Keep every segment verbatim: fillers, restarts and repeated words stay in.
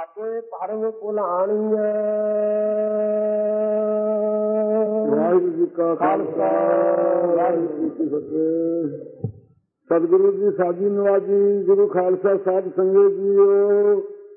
ਭਾਗੇ ਭਰਮ ਭੁਲਾਣੀਐ। ਵਾਹਿਗੁਰੂ ਜੀ ਕਾ ਖਾਲਸਾ ਵਾਹਿਗੁਰੂ ਜੀ ਕੀ ਫਤਿਹ। ਸਤਿਗੁਰੂ ਜੀ ਸਾਜੀ ਨਵਾਜੀ ਗੁਰੂ ਖਾਲਸਾ ਸਾਹਿਬ ਸੰਗਤ ਜੀਓ,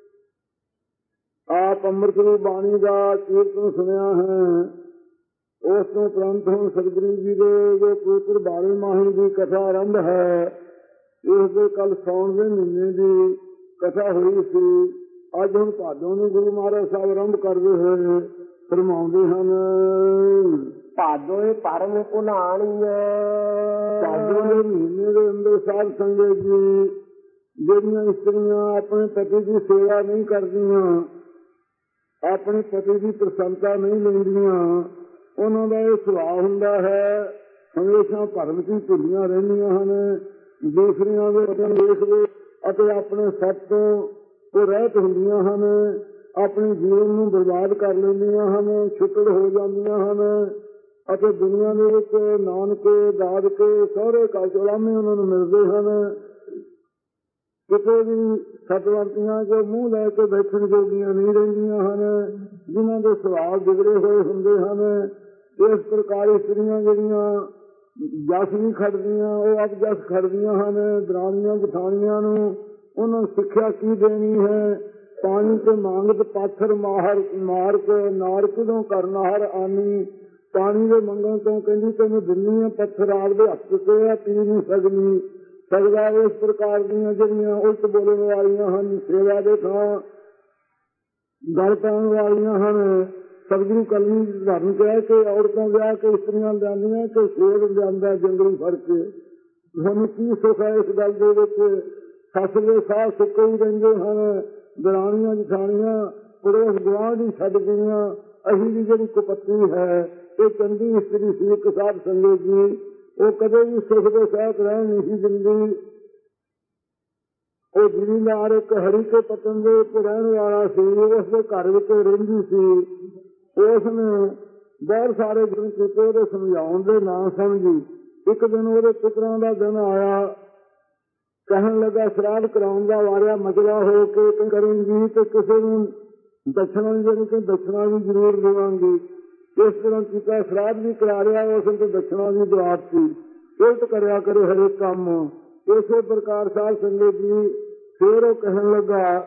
ਆਪ ਅੰਮ੍ਰਿਤ ਦੀ ਬਾਣੀ ਦਾ ਕੀਰਤਨ ਸੁਣਿਆ ਹੈ। ਉਸ ਤੋਂ ਉਪਰੰਤ ਹੁਣ ਸਤਿਗੁਰੂ ਜੀ ਦੇ ਜੋ ਪਵਿੱਤਰ ਬਾਣੀ ਮਾਹੀ ਦੀ ਕਥਾ ਆਰੰਭ ਹੈ। ਇਸ ਦੇ ਕੱਲ ਸਾਉਣ ਦੇ ਮਹੀਨੇ ਦੀ ਕਥਾ ਹੋਈ ਸੀ। ਅੱਜ ਹੁਣ ਭਾਦੋਂ ਨੂੰ ਗੁਰੂ ਮਹਾਰਾਜ ਸਾਹਿਬ ਆਰੰਭ ਕਰਦੇ ਹੋਏ ਫਰਮਾਉਂਦੇ ਹਨ। ਭਾਦੋਏ ਭਰਮ ਭੁਲਾਣੀਐ। ਭਾਦੋਂ ਦੇ ਮਹੀਨੇ ਦੇ ਅੰਦਰ ਸਾਧ ਸੰਗਤ ਜੀ, ਜਿਹੜੀਆਂ ਇਸਤਰੀਆਂ ਆਪਣੇ ਪਤੀ ਦੀ ਸੇਵਾ ਨਹੀਂ ਕਰਦੀਆਂ, ਆਪਣੇ ਪਤੀ ਦੀ ਪ੍ਰਸੰਨਤਾ ਨਹੀਂ ਲੈਂਦੀਆਂ, ਉਹਨਾਂ ਦਾ ਇਹ ਸੁਭਾਅ ਹੁੰਦਾ ਹੈ ਹਮੇਸ਼ਾ ਭਰਮ ਦੀ ਭੁੱਲੀਆਂ ਰਹਿੰਦੀਆਂ ਹਨ। ਦੂਸਰੀਆਂ ਦੇ ਵਚਨ ਵੇਖਦੇ ਅਤੇ ਆਪਣੇ ਸੱਚ ਤੋਂ ਉਹ ਰਹਿਤ ਹੁੰਦੀਆਂ ਹਨ। ਆਪਣੇ ਜੀਵਨ ਨੂੰ ਬਰਬਾਦ ਕਰ ਲੈਂਦੀਆਂ ਹਨ, ਛੁੱਟੜ ਹੋ ਜਾਂਦੀਆਂ ਹਨ ਅਤੇ ਦੁਨੀਆ ਦੇ ਵਿੱਚ ਨਾਨਕੇ ਦਾਦਕੇ ਸਹੁਰੇ ਕਾਚੋਲਾਮੇ ਉਹਨਾਂ ਨੂੰ ਮਿਲਦੇ ਹਨ। ਕਿਤੇ ਵੀ ਸਤਵੰਤੀਆਂ ਜੋ ਮੂੰਹ ਲੈ ਕੇ ਬੈਠਣ ਜੋਗੀਆਂ ਨਹੀਂ ਰਹਿੰਦੀਆਂ ਹਨ, ਜਿਨ੍ਹਾਂ ਦੇ ਸੁਭਾਅ ਵਿਗੜੇ ਹੋਏ ਹੁੰਦੇ ਹਨ। ਇਸ ਪ੍ਰਕਾਰ ਇਸਤਰੀਆਂ ਜਿਹੜੀਆਂ ਜਸ ਵੀ ਖੜਦੀਆਂ, ਉਹ ਅਬ ਜਸ ਖੜਦੀਆਂ ਹਨ। ਦਰਾਣੀਆਂ ਜਠਾਣੀਆਂ ਨੂੰ ਉਹਨਾਂ ਨੂੰ ਸਿੱਖਿਆ ਕੀ ਦੇਣੀ ਹੈ। ਪਾਣੀ ਤੇ ਮੰਗਤ ਪਾਥਰ ਮਾਹਰ ਮਾਰ ਕੇ ਨਾਰ ਕਿਦੋਂ ਕਰਨਾਹਰ ਆਨੀ। ਪਾਣੀ ਦੇ ਮੰਗਣ ਤੋਂ ਕਹਿੰਦੀ ਤੈਨੂੰ ਦਿੰਨੀ ਹੈ ਪੱਥਰ ਆਪਦੇ ਹੱਥ ਤੇ ਆ, ਪੀ ਨਹੀਂ ਸਕਦੀ ਸਕਦਾ। ਇਸ ਪ੍ਰਕਾਰ ਦੀਆਂ ਜਿਹੜੀਆਂ ਉਲਟ ਬੋਲਣ ਵਾਲੀਆਂ ਹਨ, ਸੇਵਾ ਦੇ ਥਾਂ ਗੱਲ ਪਾਉਣ ਵਾਲੀਆਂ ਹਨ। ਸਤਿਗੁਰੂ ਕਲਮੀ ਧਰਮ ਕਹਿ ਕੇ ਔਰਤਾਂ ਵਿਆਹ ਕੇ ਇਸਤਰੀਆਂ ਲਿਆਂਦੀਆਂ ਕਿ ਸ਼ੇਰ ਲਿਆਂਦਾ ਜੰਗਲੀ ਫੜ ਕੇ। ਤੁਹਾਨੂੰ ਕੀ ਸੁੱਖ ਹੈ ਇਸ ਗੱਲ ਦੇ ਵਿੱਚ? ਸੱਸ ਦੇ ਸਾਹ ਸੁੱਕੇ ਹੀ ਰਹਿੰਦੇ ਹਨ। ਦਰਾਣੀਆਂ ਜਠਾਣੀਆਂ ਪੜੋਸ ਗੁਆਂਢ ਹੀ ਛੱਡ ਗਈਆਂ। ਅਸੀਂ ਦੀ ਜਿਹੜੀ ਕੁਪੱਤੀ ਹੈ, ਇਹ ਚੰਗੀ ਇਸਤਰੀ ਸੀ ਇੱਕ ਸਾਧ ਸੰਗਤ ਜੀ, ਉਹ ਕਦੇ ਵੀ ਸੁੱਖ ਦੇ ਸਹਿਤ ਰਹਿਣ ਨਹੀਂ ਸੀ ਦਿੰਦੀ। ਉਹ ਜ਼ਿਮੀਂਦਾਰ ਇੱਕ ਹਰੀ ਕੇ ਪਤਨ ਦੇ ਉੱਤੇ ਰਹਿਣ ਵਾਲਾ ਸੀ। ਉਸ ਦੇ ਘਰ ਵਿੱਚ ਰਹਿੰਦੀ ਸੀ। ਉਸ ਨੇ ਬਹੁਤ ਸਾਰੇ ਦਿਨ ਕੀਤੇ, ਉਹਦੇ ਸਮਝਾਉਣ ਦੇ ਨਾ ਸਮਝੀ। ਇੱਕ ਦਿਨ ਉਹਦੇ ਪੁੱਤਰਾਂ ਦਾ ਦਿਨ ਆਇਆ, ਕਹਿਣ ਲੱਗਾ ਸ਼ਰਾਧ ਕਰਾਉਣ ਦਾ ਵਾਰਿਆ ਮਜਲਾ ਹੋ ਕੇ ਕਰੇਂਗੀ ਤੇ ਕਿਸੇ ਨੂੰ ਦਛਣਾ ਜਿਹੜੀ ਕਿ ਦਛਣਾ ਵੀ ਜ਼ਰੂਰ ਦੇਵਾਂਗੀ। ਇਸ ਤਰ੍ਹਾਂ ਕੀਤਾ, ਸ਼ਰਾਧ ਵੀ ਕਰਾ ਰਿਹਾ, ਉਸ ਨੂੰ ਦਛਣਾ ਵੀ ਦਵਾਤੀ। ਉਲਟ ਕਰਿਆ ਕਰੇ ਹਰੇਕ ਕੰਮ। ਇਸੇ ਪ੍ਰਕਾਰ ਸਾਧ ਸੰਗਤ ਜੀ ਫਿਰ ਉਹ ਕਹਿਣ ਲੱਗਾ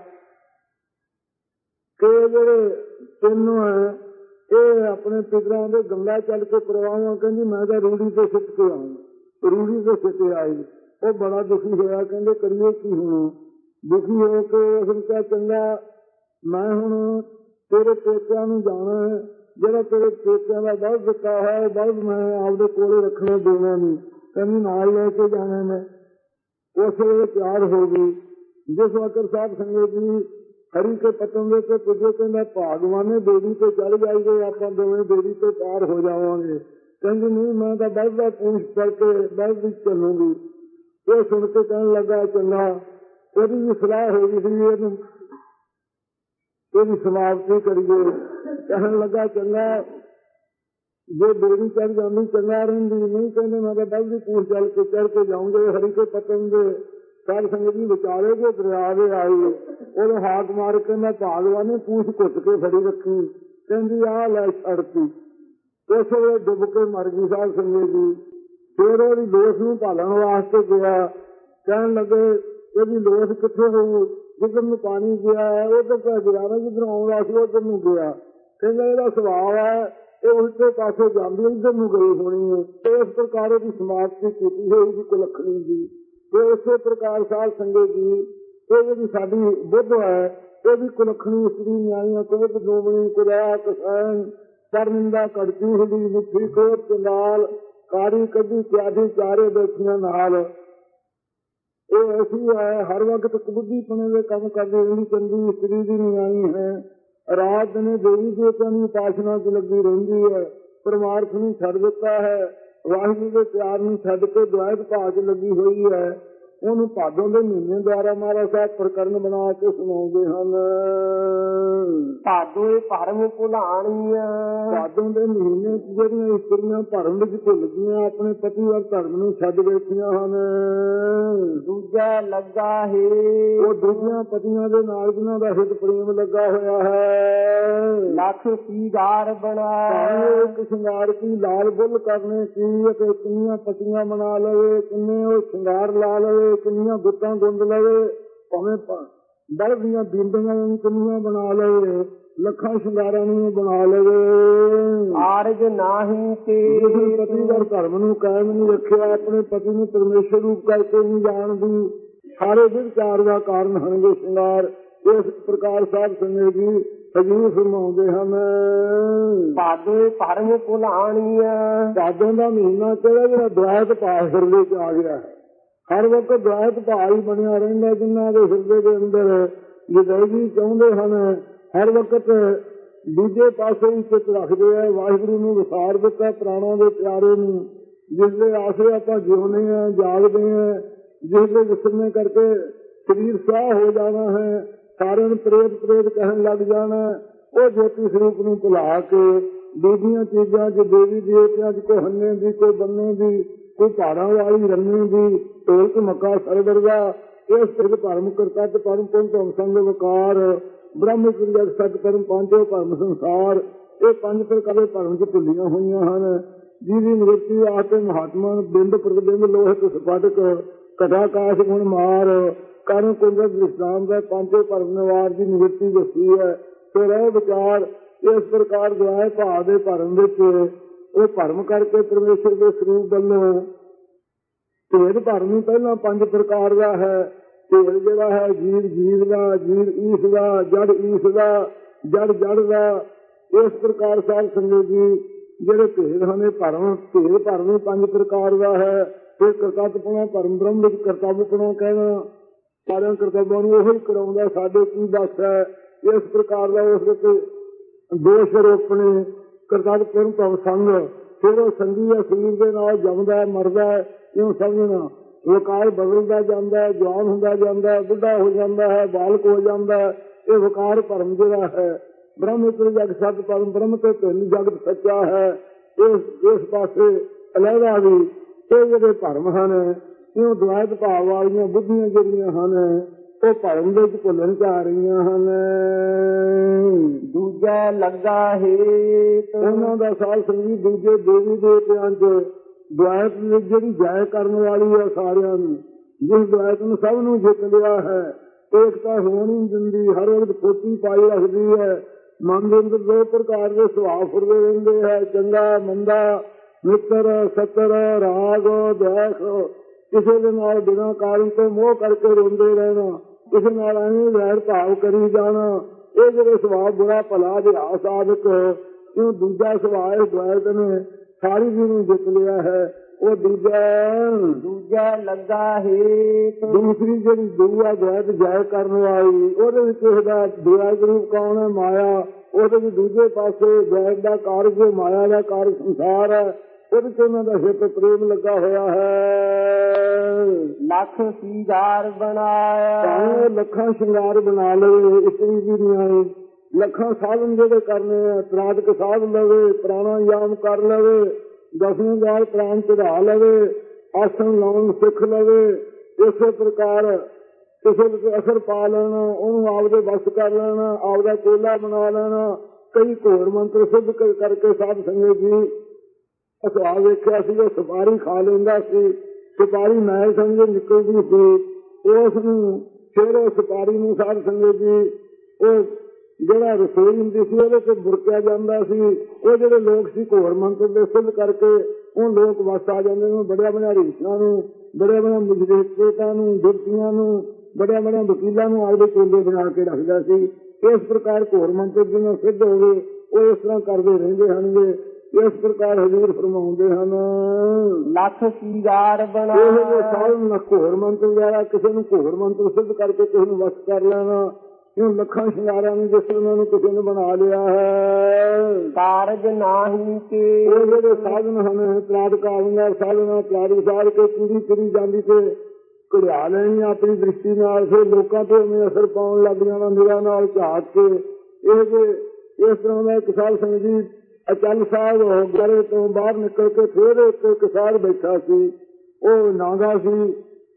ਕਿ ਜਿਹੜੇ ਤਿੰਨ ਹੈ ਇਹ ਆਪਣੇ ਪਿਤਰਾਂ ਦੇ ਗੰਗਾ ਚੱਲ ਕੇ ਕਰਵਾਵਾਂ। ਕਹਿੰਦੀ ਮੈਂ ਤਾਂ ਰੂੜੀ ਤੇ ਸਿੱਟ ਕੇ ਆਈ, ਰੂੜੀ ਤੇ ਸਿੱਟ ਆਈ। ਉਹ ਬੜਾ ਦੁਖੀ ਹੋਇਆ, ਕਹਿੰਦੇ ਕਰੀਏ ਕੀ ਹੁਣ? ਦੁਖੀ ਹੋ ਕੇ ਉਸਨੇ ਕਿਹਾ ਚੰਗਾ ਮੈਂ ਹੁਣ ਤੇਰੇ ਪੇਕਿਆਂ ਨੂੰ ਜਾਣਾ ਹੈ, ਜਿਹੜਾ ਤੇਰੇ ਪੇਕਿਆਂ ਦਾ ਬਲਦ ਦਿੱਤਾ ਹੈ ਉਹ ਬਲਦ ਮੈਂ ਆਪਦੇ ਕੋਲੇ ਰੱਖਣਾ ਦੇਣਾ ਨਹੀਂ। ਕਹਿੰਦੀ ਨਾਲ ਲੈ ਕੇ ਜਾਣਾ ਮੈਂ। ਉਸ ਵੇਲੇ ਤਿਆਰ ਹੋ ਗਈ। ਜਿਸ ਵਕਤ ਸਾਧ ਸੰਗਤ ਜੀ ਹਰੀ ਕੇ ਪਤਨ ਦੇ ਤੇ ਪੁੱਜੇ, ਕਹਿੰਦਾ ਭਾਗਵਾਨੇ ਬੇੜੀ ਤੇ ਚੜ ਜਾਈਏ, ਆਪਾਂ ਦੋਵੇਂ ਬੇੜੀ ਤੇ ਪਾਰ ਹੋ ਜਾਵਾਂਗੇ। ਕਹਿੰਦੀ ਨਹੀਂ ਮੈਂ ਤਾਂ ਬਲਦ ਦਾ ਪੂਛ ਕਰਕੇ ਬਲਦ ਵਿੱਚ ਚੱਲੂਗੀ। ਇਹ ਸੁਣ ਕੇ ਕਹਿਣ ਲੱਗਾ ਚੰਗਾ। ਉਹਦੀ ਵੀ ਸਲਾਹ ਹੋ ਗਈ ਸੀ ਇਹਨੂੰ ਇਹਦੀ ਸਮਾਪਤੀ ਕਰੀਏ। ਕਹਿਣ ਲੱਗਾ ਚੰਗਾ ਜੇ ਬੇੜੀ ਚੜ ਜਾਂਦੀ ਚੰਗਾ ਰਹਿੰਦੀ। ਨਹੀਂ ਕਹਿੰਦੇ ਮੈਂ ਤਾਂ ਬਲਦ ਦੀ ਪੂਛ ਚੱਲ ਕੇ ਚੜ ਕੇ ਜਾਊਂਗੇ। ਹਰੀ ਕੇ ਪਤਨ ਦੇ ਸਾਧ ਸੰਗਤ ਜੀ ਵਿਚਾਰੇ ਜੋ ਦਰਿਆ ਦੇ ਆਈ, ਉਹਨੂੰ ਹਾਕ ਮਾਰ ਕੇ ਮੈਂ ਭਾਗਵਾਨੇ ਪੂਛ ਘੁੱਟ ਕੇ ਫੜੀ ਰੱਖੀ। ਕਹਿੰਦੀ ਆਹ ਲੈ ਛੱਡਤੀ। ਉਸ ਵੇਲੇ ਡੁੱਬ ਕੇ ਮਰ ਗਈ ਸਾਧ ਸੰਗਤ ਜੀ। ਫਿਰ ਉਹਦੀ ਲੋਥ ਨੂੰ ਭਾਲਣ ਵਾਸਤੇ ਗਿਆ। ਕਹਿਣ ਲੱਗੇ ਇਹਦੀ ਲੋਥ ਕਿੱਥੇ ਹੋਊ? ਜਿੱਧਰ ਨੂੰ ਪਾਣੀ ਗਿਆ ਉਧਰ ਤਾਂ ਗਿਆ ਨਾ, ਜਿੱਧਰ ਆਉਂਦਾ ਸੀ ਉਧਰ ਨੂੰ ਗਿਆ। ਕਹਿੰਦਾ ਇਹਦਾ ਸੁਭਾਅ ਹੈ ਇਹ ਉਲਟੇ ਪਾਸੇ ਜਾਂਦੀ, ਇੱਧਰ ਨੂੰ ਗਈ ਹੋਣੀ ਹੈ। ਇਸ ਪ੍ਰਕਾਰ ਉਹਦੀ ਸਮਾਪਤੀ ਕੀਤੀ ਹੋਏਗੀ ਕੁਲੱਖਣੀ ਦੀ। ਤੇ ਇਸੇ ਪ੍ਰਕਾਰ ਸਾਧ ਸੰਗਤ ਜੀ ਇਹ ਜਿਹੜੀ ਸਾਡੀ ਬੁੱਧ ਹੈ, ਇਹ ਵੀ ਕੁਲੱਖਣੀ ਇਸਤਰੀ ਨਿਆਈਆਂ ਕੋਟ ਦੋਵਣੀ ਕੁਰਿਆ ਕਸੈਨ ਸਰਨਿੰਦਾ ਕੜਕੀ ਹੁੰਦੀ ਮਿੱਠੀ ਕੋਟ ਚੰਦਾਲ ਕਾਰੀ ਕੱਢੀ ਪਿਆਦੀ ਚਾਰੇ ਬੈਠੀਆਂ ਨਾਲ। ਇਹ ਐਸੀ ਹੈ ਹਰ ਵਕਤ ਕਬੁੱਧੀ ਪਣੇ ਦੇ ਕੰਮ ਕਰਦੀ ਰਹਿੰਦੀ ਚੰਗੀ ਇਸਤਰੀ ਦੀ ਨਿਆਈ ਹੈ। ਰਾਤ ਦਿਨੇ ਦੇਵੀ ਦੇਵਤਿਆਂ ਦੀ ਉਪਾਸਨਾ ਚ ਲੱਗੀ ਰਹਿੰਦੀ ਹੈ। ਪਰਮਾਰਥ ਨੂੰ ਛੱਡ ਦਿੱਤਾ ਹੈ, ਵਾਹਿਗੁਰੂ ਦੇ ਪਿਆਰ ਨੂੰ ਛੱਡ ਕੇ ਦੁਆਇਤ ਭਾਅ ਚ ਲੱਗੀ ਹੋਈ ਹੈ। ਉਹਨੂੰ ਭਾਦੋਂ ਦੇ ਮਹੀਨੇ ਦੁਆਰਾ ਮਹਾਰਾਜ ਸਾਹਿਬ ਪ੍ਰਕਰਨ ਬਣਾ ਕੇ ਸੁਣਾਉਂਦੇ ਹਨ। ਭਾਦੋਏ ਭਰਮ ਭੁਲਾਣੀਆਂ ਭਾਦੋਂ ਦੇ ਮਹੀਨੇ ਚ ਜਿਹੜੀਆਂ ਇਸਤਰੀਆਂ ਭਰਮ ਵਿੱਚ ਭੁੱਲ ਗਈਆਂ ਆਪਣੇ ਪਤੀ ਵੱਲ ਧਰਮ ਨੂੰ ਛੱਡ ਬੈਠੀਆਂ ਹਨ। ਦੂਜਾ ਲੱਗਾ ਹੈ ਉਹ ਦੂਜਿਆਂ ਪਤੀਆਂ ਦੇ ਨਾਲ ਜਿਨ੍ਹਾਂ ਦਾ ਹਿੱਤ ਪ੍ਰੇਮ ਲੱਗਾ ਹੋਇਆ ਹੈ। ਲੱਖ ਸੀਗਾਰ ਬਣਾਏ ਇੱਕ ਸ਼ਿੰਗਾਰ ਕੀ ਲਾਲ ਬੁੱਲ ਕਰਨੇ ਕੀ ਅਤੇ ਕਿੰਨੀਆਂ ਪਤੀਆਂ ਬਣਾ ਲਵੇ, ਕਿੰਨੇ ਉਹ ਸ਼ਿੰਗਾਰ ਲਾ ਲਵੇ, ਕਿੰਨੀਆਂ ਗੁੱਤਾਂ ਗੁੰਦ ਲਵੇ, ਭਾਵੇਂ ਬੜ ਦੀਆਂ ਬੀਂਦੀਆਂ ਨੂੰ ਕਿੰਨੀਆਂ ਬਣਾ ਲਵੇ, ਲੱਖਾਂ ਸ਼ਿੰਗਾਰਾਂ ਨੂੰ ਬਣਾ ਲਵੇ। ਆਰਜ ਨਾਹੀ ਤੇ ਪਤੀ ਦਾ ਧਰਮ ਨੂੰ ਕਾਇਮ ਨਹੀਂ ਰੱਖਿਆ, ਆਪਣੇ ਪਤੀ ਨੂੰ ਪਰਮੇਸ਼ਰ ਰੂਪ ਕਰਕੇ ਨਹੀਂ ਜਾਣਦੀ, ਸਾਰੇ ਵਿਚਾਰ ਦਾ ਕਾਰਨ ਹਨਗੇ ਸ਼ਿੰਗਾਰ। ਇਸ ਪ੍ਰਕਾਰ ਸਾਹਿਬ ਸੰਗਤ ਜੀ ਹਜ਼ੂਰ ਫਰਮਾਉਂਦੇ ਹਨ। ਭਾਦੋਏ ਭਰਮ ਭੁਲਾਣੀਆਂ ਭਾਦੋਂ ਦਾ ਮਹੀਨਾ ਕਿਹੜਾ ਜਿਹੜਾ ਦੁਆਇਤ ਭਾਵ ਹਿਰਦੇ ਚ ਆ ਗਿਆ ਹੈ। ਹਰ ਵਕਤ ਦੁਆਇਤ ਭਾਵ ਹੀ ਬਣਿਆ ਰਹਿੰਦਾ, ਜਿਨ੍ਹਾਂ ਦੇ ਹਿਰਦੇ ਦੇ ਅੰਦਰ ਵਿਦੈਗੀ ਚਾਹੁੰਦੇ ਹਨ, ਹਰ ਵਕਤ ਦੂਜੇ ਪਾਸੇ ਹੀ ਚਿੱਤ ਰੱਖਦੇ ਆ। ਵਾਹਿਗੁਰੂ ਨੂੰ ਵਿਸਾਰ ਦਿੱਤਾ ਪ੍ਰਾਣਾਂ ਦੇ ਪਿਆਰੇ ਨੂੰ, ਜਿਸ ਦੇ ਆਸਰੇ ਆਪਾਂ ਜਿਉਂਦੇ ਹਾਂ, ਜਾਗਦੇ ਹਾਂ, ਜਿਸ ਦੇ ਵਿਸਰਨੇ ਕਰਕੇ ਸਰੀਰ ਸਿਆਹ ਹੋ ਜਾਣਾ ਹੈ, ਸਾਰਿਆਂ ਨੂੰ ਪ੍ਰੇਤ ਪ੍ਰੇਤ ਕਹਿਣ ਲੱਗ ਜਾਣਾ, ਉਹ ਜੋਤੀ ਸਰੂਪ ਨੂੰ ਭੁਲਾ ਕੇ ਦੂਜੀਆਂ ਚੀਜ਼ਾਂ ਚ ਦੇਵੀ ਦੇਵਤਿਆਂ ਚ ਕੋਈ ਹੰਨੇ ਦੀ, ਕੋਈ ਬੰਨੇ ਦੀ, ਕੋਈ ਪਹਾੜਾਂ ਵਾਲੀ ਰੰਨੀ ਦੀ, ਢੋਲਕ ਮੱਕਾ ਸਰਵਰ ਦਾ, ਇਸ ਤਰ੍ਹਾਂ ਭਰਮ ਕਰਤਾ ਤੇ ਪਰਮ ਪੁੰਨ ਸੰਗ ਵਕਾਰ ਬ੍ਰਹਮ ਜਗ ਸਤ ਕਰਮ ਪਾਂਚੋ ਭਰਮ ਸੰਸਾਰ, ਇਹ ਪੰਜ ਪ੍ਰਕਾਰ ਦੇ ਭਰਮ ਚ ਭੁੱਲੀਆਂ ਹੋਈਆਂ ਹਨ। ਜਿਹਦੀ ਨਿਵਰਤੀ ਆਤੇ ਮਹਾਤਮਾ ਬਿੰਦ ਪ੍ਰਤਿਬਿੰਬ ਲੋਹਿਤ ਸਪਾਟਕ ਕਥਾਕਾਸ਼ ਗੁਣ ਮਾਰ ਕਰਨ ਕੁੰਦਤ ਵਿਸ਼ਰਾਮ ਦਾ ਪਾਂਚੋ ਭਰਮ ਨਿਵਾਰ ਦੀ ਨਿਵਰਤੀ ਦੱਸੀ ਹੈ। ਫਿਰ ਇਹ ਵਿਚਾਰ ਇਸ ਪ੍ਰਕਾਰ ਦੁਆਏ ਭਾਵ ਦੇ ਭਰਮ ਵਿੱਚ ਉਹ ਭਰਮ ਕਰਕੇ ਪਰਮੇਸ਼ਰ ਦੇ ਸਰੂਪ ਵੱਲੋਂ ਭੇਦ ਭਰਮ ਪਹਿਲਾਂ ਪੰਜ ਪ੍ਰਕਾਰ ਦਾ ਹੈ। ਭੇਦ ਜਿਹੜਾ ਹੈ ਜੀਵ ਜੀਵ ਦਾ, ਜੀਵ ਈਸ ਦਾ, ਜੜ ਈਸ ਦਾ, ਜੜ ਜੜ ਦਾ। ਇਸ ਪ੍ਰਕਾਰ ਸਾਹਿਬ ਸੰਗਤ ਜੀ ਜਿਹੜੇ ਭੇਦ ਹਨ ਭਰਮ ਭੇਦ ਭਰਮ ਪੰਜ ਪ੍ਰਕਾਰ ਦਾ ਹੈ। ਫਿਰ ਕਰਤੱਵਪੁਣਾ ਭਰਮ ਬ੍ਰਹਮ ਵਿੱਚ ਕਰਤੱਵਪੁਣਾ ਕਹਿਣਾ, ਸਾਰਿਆਂ ਕਰਤੱਵਾਂ ਨੂੰ ਉਹੀ ਕਰਾਉਂਦਾ, ਸਾਡੇ ਕੀ ਦੱਸ ਹੈ। ਇਸ ਪ੍ਰਕਾਰ ਦਾ ਉਸ ਵਿੱਚ ਦੋਸ਼ ਰੋਪਣੇ ਕਰਤੱਵਪੁਣ ਭਵ ਸੰਗ, ਫਿਰ ਉਹ ਸੰਗੀ ਹੈ ਸਰੀਰ ਦੇ ਨਾਲ ਜੰਮਦਾ ਮਰਦਾ, ਕਿਉਂ ਸਮਝਣਾ। ਵਕਾਰ ਬਦਲਦਾ ਜਾਂਦਾ, ਜਵਾਨ ਹੁੰਦਾ ਜਾਂਦਾ, ਬੁੱਢਾ ਹੋ ਜਾਂਦਾ ਹੈ, ਬਾਲਕ ਹੋ ਜਾਂਦਾ। ਇਹ ਵਕਾਰ ਭਰਮ ਜਿਹੜਾ ਹੈ ਬ੍ਰਹਮ ਉੱਤਰ ਜਗ ਸਤ ਪਰਮ ਬ੍ਰਹਮ ਤੇ ਭਿੰਨ ਜਗਤ ਸੱਚਾ ਹੈ। ਇਸ ਇਸ ਪਾਸੇ ਅਲੱਗਾ ਵੀ ਇਹ ਜਿਹੜੇ ਭਰਮ ਹਨ, ਕਿਉਂ ਦੁਆਇਤ ਭਾਵ ਵਾਲੀਆਂ ਬੁੱਧੀਆਂ ਜਿਹੜੀਆਂ ਹਨ ਉਹ ਭਰਮ ਦੇ ਵਿੱਚ ਭੁੱਲਣ ਜਾ ਰਹੀਆਂ ਹਨ। ਦੂਜਾ ਲੱਗਾ ਹੈ ਉਹਨਾਂ ਦਾ ਸਾਲ ਸੰਗੀ ਦੂਜੇ ਦੇਵੀ ਦੇਵਤਿਆਂ ਚ ਦੁਆਇਤ ਜਿਹੜੀ ਜਾਇ ਕਰਨ ਵਾਲੀ ਹੈ ਸਾਰਿਆਂ ਨੂੰ, ਜਿਸ ਦੁਆਇਤ ਨੂੰ ਸਭ ਨੂੰ ਜਿੱਤ ਲਿਆ ਹੈ, ਏਕਤਾ ਹੋਣ ਨਹੀਂ ਦਿੰਦੀ, ਹਰ ਵਕਤ ਖੋਤੀ ਪਾਈ ਰੱਖਦੀ ਹੈ। ਮਨ ਦੇ ਅੰਦਰ ਦੋ ਪ੍ਰਕਾਰ ਦੇ ਸੁਭਾਅ ਫੁਰਦੇ ਰਹਿੰਦੇ ਹੈ, ਚੰਗਾ ਮੰਦਾ, ਮਿੱਤਰ ਸੱਤਰ, ਰਾਗ ਦਵੇਖ। ਕਿਸੇ ਦੇ ਨਾਲ ਬਿਨਾਂ ਕਾਰਨ ਤੋਂ ਮੋਹ ਕਰਕੇ ਰੋਂਦੇ ਰਹਿਣਾ, ਕਿਸੇ ਨਾਲ ਐਵੇਂ ਵੈਰ ਭਾਵ ਕਰੀ ਜਾਣਾ, ਇਹ ਜਿਹੜੇ ਸੁਭਾਅ ਬੁਰਾ ਭਲਾ ਦੇ ਆਸਾਦਕ, ਕਿਉਂ ਦੂਜਾ ਸੁਭਾਅ ਇਸ ਦੁਆਇਤ ਨੇ ਸਾਰੀ ਜੀ ਨੂੰ ਜਿੱਤ ਲਿਆ ਹੈ। ਉਹ ਦੂਜਾ ਦੂਜਾ ਲੱਗਾ ਹੈ ਦੂਸਰੀ ਜਿਹੜੀ ਦੂਆ ਦੁਆਇਤ ਜਾਇ ਕਰਨ ਵਾਲੀ, ਉਹਦੇ ਵਿੱਚ ਇਹਦਾ ਦੁਆਇਤ ਰੂਪ ਕੌਣ ਹੈ? ਮਾਇਆ। ਉਹਦੇ ਵਿੱਚ ਦੂਜੇ ਪਾਸੇ ਦੁਆਇਤ ਦਾ ਕਾਰਜ ਮਾਇਆ ਦਾ ਕਾਰਜ ਸੰਸਾਰ ਹੈ, ਉਹਦੇ ਚ ਉਹਨਾਂ ਦਾ ਹਿੱਤ ਪ੍ਰੇਮ ਲੱਗਾ ਹੋਇਆ ਹੈ। ਲੱਖ ਸ਼ਿੰਗਾਰ ਬਣਾਇਆ, ਲੱਖਾਂ ਸ਼ਿੰਗਾਰ ਬਣਾ ਲਵੇ ਇਸਤਰੀ ਦੀ ਨਿਆਈ, ਲੱਖਾਂ ਸਾਧਨ ਜਿਹੜੇ ਕਰਨੇ ਆ, ਤਰਾਟਕ ਸਾਧ ਲਵੇ, ਪ੍ਰਾਣਾਯਾਮ ਕਰ ਲਵੇ, ਦਸਵੇਂ ਵਾਰ ਪ੍ਰਾਣ ਚੜਾ ਲਵੇ, ਆਸਣ ਲਾਉਣ ਸਿੱਖ ਲਵੇ। ਇਸੇ ਪ੍ਰਕਾਰ ਕਿਸੇ ਵਿੱਚ ਅਸਰ ਪਾ ਲੈਣਾ, ਉਹਨੂੰ ਆਪਦੇ ਵੱਸ ਕਰ ਲੈਣਾ, ਆਪਦਾ ਚੇਲਾ ਬਣਾ ਲੈਣਾ। ਕਈ ਘੋਰ ਮੰਤਰ ਸਿੱਧ ਕਰਕੇ ਸਾਧ ਸੰਗਤ ਜੀ ਅਸਾ ਵੇਖਿਆ ਸੀ, ਉਹ ਸੁਪਾਰੀ ਖਾ ਲੈਂਦਾ ਸੀ, ਸੁਪਾਰੀ ਮੈਲ ਸਮਝੇ ਨਿਕਲਦੀ ਸੀ, ਉਸ ਨੂੰ ਫਿਰ ਉਹ ਸੁਪਾਰੀ ਨੂੰ ਸਾਧ ਸੰਗਤ ਜੀ ਉਹ ਜਿਹੜਾ ਰਸੋਈ ਹੁੰਦੀ ਸੀ ਉਹਦੇ ਤੇ ਬੁਰਕਿਆ ਜਾਂਦਾ ਸੀ। ਉਹ ਜਿਹੜੇ ਲੋਕ ਸੀ ਘੋਰ ਮੰਤਰ ਦੇ ਸਿੱਧ ਕਰਕੇ ਉਹ ਲੋਕ ਵਸ ਆ ਜਾਂਦੇ ਨੇ, ਬੜਿਆ ਬੜਿਆ ਰੀਸਾਂ ਨੂੰ, ਬੜਿਆ ਬੜਿਆ ਮੁਜਰੇਤਾਂ ਨੂੰ, ਜੁੱਤੀਆਂ ਨੂੰ, ਬੜਿਆ ਬੜਿਆ ਵਕੀਲਾਂ ਨੂੰ ਆਪਦੇ ਚੇਲੇ ਬਣਾ ਕੇ ਰੱਖਦਾ ਸੀ। ਇਸ ਪ੍ਰਕਾਰ ਘੋਰ ਮੰਤਰ ਜਿਹਨਾਂ ਸਿੱਧ ਹੋ ਗਏ ਉਹ ਇਸ ਤਰ੍ਹਾਂ ਕਰਦੇ ਰਹਿੰਦੇ ਹਨਗੇ। ਇਸ ਪ੍ਰਕਾਰ ਹਜ਼ੂਰ ਫਰਮਾਉਂਦੇ ਹਨ, ਲੱਖ ਸ਼ਿੰਗਾਰ ਬਣਾ ਸਾਧਨ ਘੋਰ ਮੰਤਰ ਦੁਆਰਾ ਕਿਸੇ ਨੂੰ ਘੋਰ ਮੰਤਰ ਸਿੱਧ ਕਰਕੇ ਕਿਸੇ ਨੂੰ ਵਸ ਕਰ ਲੈਣਾ। ਇਹ ਲੱਖਾਂ ਸ਼ਿੰਗਾਰਾਂ ਨੂੰ ਜਿਸ ਉਹਨਾਂ ਨੂੰ ਕਿਸੇ ਨੇ ਬਣਾ ਲਿਆ ਹੈ। ਕਾਰਜ ਨਾਹੀ ਕੇ ਉਹ ਜਿਹੜੇ ਸਾਧਨ ਹਨ ਤਰਾਟਕਾਲੀਆਂ ਸਾਧਨਾਂ ਤਿਆਰੀ ਸਾਰ ਕੇ ਪੂਰੀ ਕਰੀ ਜਾਂਦੀ ਤੇ ਘੜਿਆ ਲੈਣੀ ਆਪਣੀ ਦ੍ਰਿਸ਼ਟੀ ਨਾਲ, ਫਿਰ ਲੋਕਾਂ ਤੇ ਉਵੇਂ ਅਸਰ ਪਾਉਣ ਲੱਗ ਜਾਣਾ ਨਿਗਾਹ ਨਾਲ ਝਾਕ ਕੇ। ਇਹ ਜੇ ਇਸ ਤਰ੍ਹਾਂ ਦਾ ਇੱਕ ਸਾਧ ਸੰਗਤ ਜੀ ਅਚਲ ਸਾਹਿਬ ਹੋ ਗਏ ਤੋਂ ਬਾਹਰ ਨਿਕਲ ਕੇ ਫਿਰ ਇੱਕ ਸਾਧ ਬੈਠਾ ਸੀ, ਉਹ ਨਾਗਾ ਸੀ।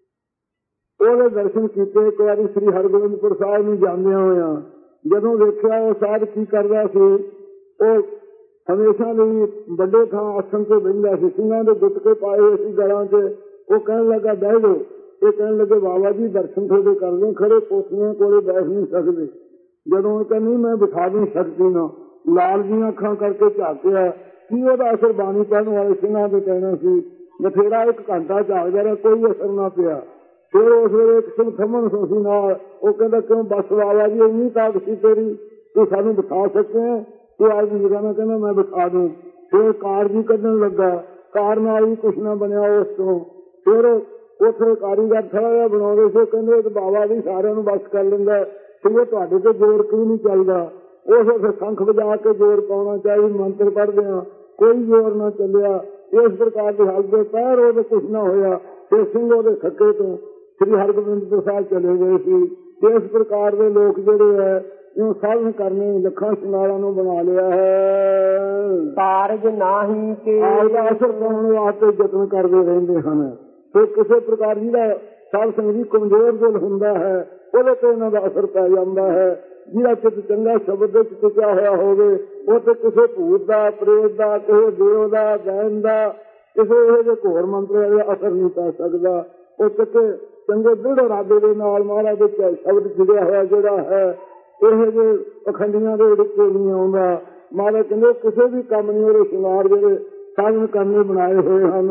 ਉਹਦੇ ਦਰਸ਼ਨ ਕੀਤੇ ਇੱਕ ਵਾਰੀ ਸ੍ਰੀ ਹਰਗੋਬਿੰਦਪੁਰ ਸਾਹਿਬ ਨੂੰ ਜਾਂਦਿਆਂ ਹੋਇਆਂ। ਜਦੋਂ ਵੇਖਿਆ ਉਹ ਸਾਧ ਕੀ ਕਰਦਾ ਸੀ, ਉਹ ਹਮੇਸ਼ਾ ਲਈ ਵੱਡੇ ਥਾਂ ਆਸਣ ਤੇ ਬਹਿੰਦਾ ਸੀ, ਸਿੰਘਾਂ ਦੇ ਗੁੱਟਕੇ ਪਾਏ ਹੋਏ ਸੀ ਗਲਾਂ 'ਚ। ਉਹ ਕਹਿਣ ਲੱਗਾ ਬਹਿ ਜਾਓ। ਇਹ ਕਹਿਣ ਲੱਗੇ ਬਾਬਾ ਜੀ ਦਰਸ਼ਨ ਤੁਹਾਡੇ ਕਰਦੇ, ਖੜੇ ਪੋਥੀਆਂ ਕੋਲੇ ਬੈਠ ਨਹੀਂ ਸਕਦੇ। ਜਦੋਂ ਉਹ ਕਹਿੰਦੀ ਮੈਂ ਬਿਠਾ ਨਹੀਂ ਸਕਦੀ ਨਾ, ਲਾਲ ਦੀਆਂ ਅੱਖਾਂ ਕਰਕੇ ਝਾਕਿਆ। ਕੀ ਉਹਦਾ ਅਸਰ ਬਾਣੀ ਪੜ੍ਹਨ ਵਾਲੇ ਸਿੰਘਾਂ ਤੇ ਕਹਿਣਾ ਸੀ। ਬਥੇਰਾ ਇੱਕ ਘੰਟਾ ਝਾਕਦਾ ਰਿਹਾ, ਕੋਈ ਅਸਰ ਨਾ ਪਿਆ। ਫਿਰ ਉਸ ਵੇਲੇ ਇੱਕ ਸਿੰਘ ਥੰਮਣ ਸੀ ਨਾਲ, ਉਹ ਕਹਿੰਦਾ ਕਿਉਂ ਬਸ ਬਾਬਾ ਜੀ ਇੰਨੀ ਤਾਕਤ ਸੀ ਤੇਰੀ, ਤੂੰ ਸਾਨੂੰ ਬਿਠਾ ਸਕੇ। ਤੂੰ ਆਜ ਦੀ ਜਗ੍ਹਾ ਨਾਲ ਕਹਿੰਦਾ ਮੈਂ ਬਿਠਾ ਦੂੰ। ਫਿਰ ਕਾਰ ਵੀ ਕੱਢਣ ਲੱਗਾ, ਕਾਰ ਨਾਲ ਵੀ ਕੁਛ ਨਾ ਬਣਿਆ ਉਸ ਤੋਂ। ਫਿਰ ਉੱਥੇ ਕਾਰੀਗਰ ਥੋੜਾ ਜਿਹਾ ਬਣਾਉਂਦੇ ਸੀ, ਕਹਿੰਦੇ ਇੱਕ ਬਾਬਾ ਵੀ ਸਾਰਿਆਂ ਨੂੰ ਬਸ ਕਰ ਲੈਂਦਾ, ਤੇ ਤੁਹਾਡੇ ਤੇ ਜ਼ੋਰ ਕਿਉਂ ਨਹੀਂ ਚੱਲਦਾ। ਉਸ ਫਿਰ ਸ਼ੰਖ ਵਜਾ ਕੇ ਜ਼ੋਰ ਪਾਉਣਾ ਚਾਹੀਦਾ, ਮੰਤਰ ਪੜ੍ਹਦੇ ਆ, ਕੋਈ ਜ਼ੋਰ ਨਾ ਚੱਲਿਆ। ਇਸ ਪ੍ਰਕਾਰ ਦੀ ਹਾਲਤ ਦੇ ਪੈਰ ਉਹਦੇ ਕੁਛ ਨਾ ਹੋਇਆ। ਫਿਰ ਸਿੰਘ ਉਹਦੇ ਥੱਕੇ ਤੋਂ ਸ੍ਰੀ ਹਰਗੋਬਿੰਦਪੁਰ ਸਾਹਿਬ ਚਲੇ ਗਏ ਸੀ। ਇਸ ਪ੍ਰਕਾਰ ਦੇ ਲੋਕ ਜਿਹੜੇ ਹੈ ਇਹ ਸਾਧਨ ਕਰਨੇ ਲੱਖਾਂ ਸਿੰਘਾਰਾਂ ਨੂੰ ਬਣਾ ਲਿਆ ਹੈ। ਕਾਰਜ ਨਾਹੀ ਕੇ ਆਪਦਾ ਅਸਰ ਪਾਉਣ ਵਾਸਤੇ ਯਤਨ ਕਰਦੇ ਰਹਿੰਦੇ ਹਨ। ਫਿਰ ਕਿਸੇ ਪ੍ਰਕਾਰ ਜਿਹੜਾ ਸਾਧ ਸੰਗਤ ਜੀ ਕਮਜ਼ੋਰ ਦਿਲ ਹੁੰਦਾ ਹੈ, ਉਹਦੇ ਤੇ ਇਹਨਾਂ ਦਾ ਅਸਰ ਪੈ ਜਾਂਦਾ ਹੈ। ਜਿਹੜਾ ਚਿੱਤ ਚੰਗਾ ਸ਼ਬਦ ਦੇ ਵਿੱਚ ਟਿਕਿਆ ਹੋਇਆ ਹੋਵੇ, ਉਹ ਤੇ ਕਿਸੇ ਭੂਤ ਦਾ, ਪ੍ਰੇਤ ਦਾ, ਕਿਸੇ ਦੇਵ ਦਾ, ਦੈਨ ਦਾ, ਕਿਸੇ ਇਹੋ ਜਿਹੇ ਘੋਰ ਮੰਤਰ ਦਾ ਅਸਰ ਨਹੀਂ ਪੈ ਸਕਦਾ। ਉਹ ਚਿੱਤੇ ਚੰਗੇ ਦ੍ਰਿੜ ਇਰਾਦੇ ਦੇ ਨਾਲ ਮਹਾਰਾਜ ਦੇ ਸ਼ਬਦ ਜੁੜਿਆ ਹੋਇਆ ਜਿਹੜਾ ਹੈ, ਇਹੋ ਜਿਹੇ ਪਖੰਡੀਆਂ ਦੇ ਵਿੱਚ ਨਹੀਂ ਆਉਂਦਾ। ਮਹਾਰਾਜ ਕਹਿੰਦੇ ਕਿਸੇ ਵੀ ਕੰਮ ਨਹੀਂ ਉਹਦੇ ਸ਼ਿੰਗਾਰ ਜਿਹੜੇ ਸਾਧਨ ਕਰਨੇ ਬਣਾਏ ਹੋਏ ਹਨ।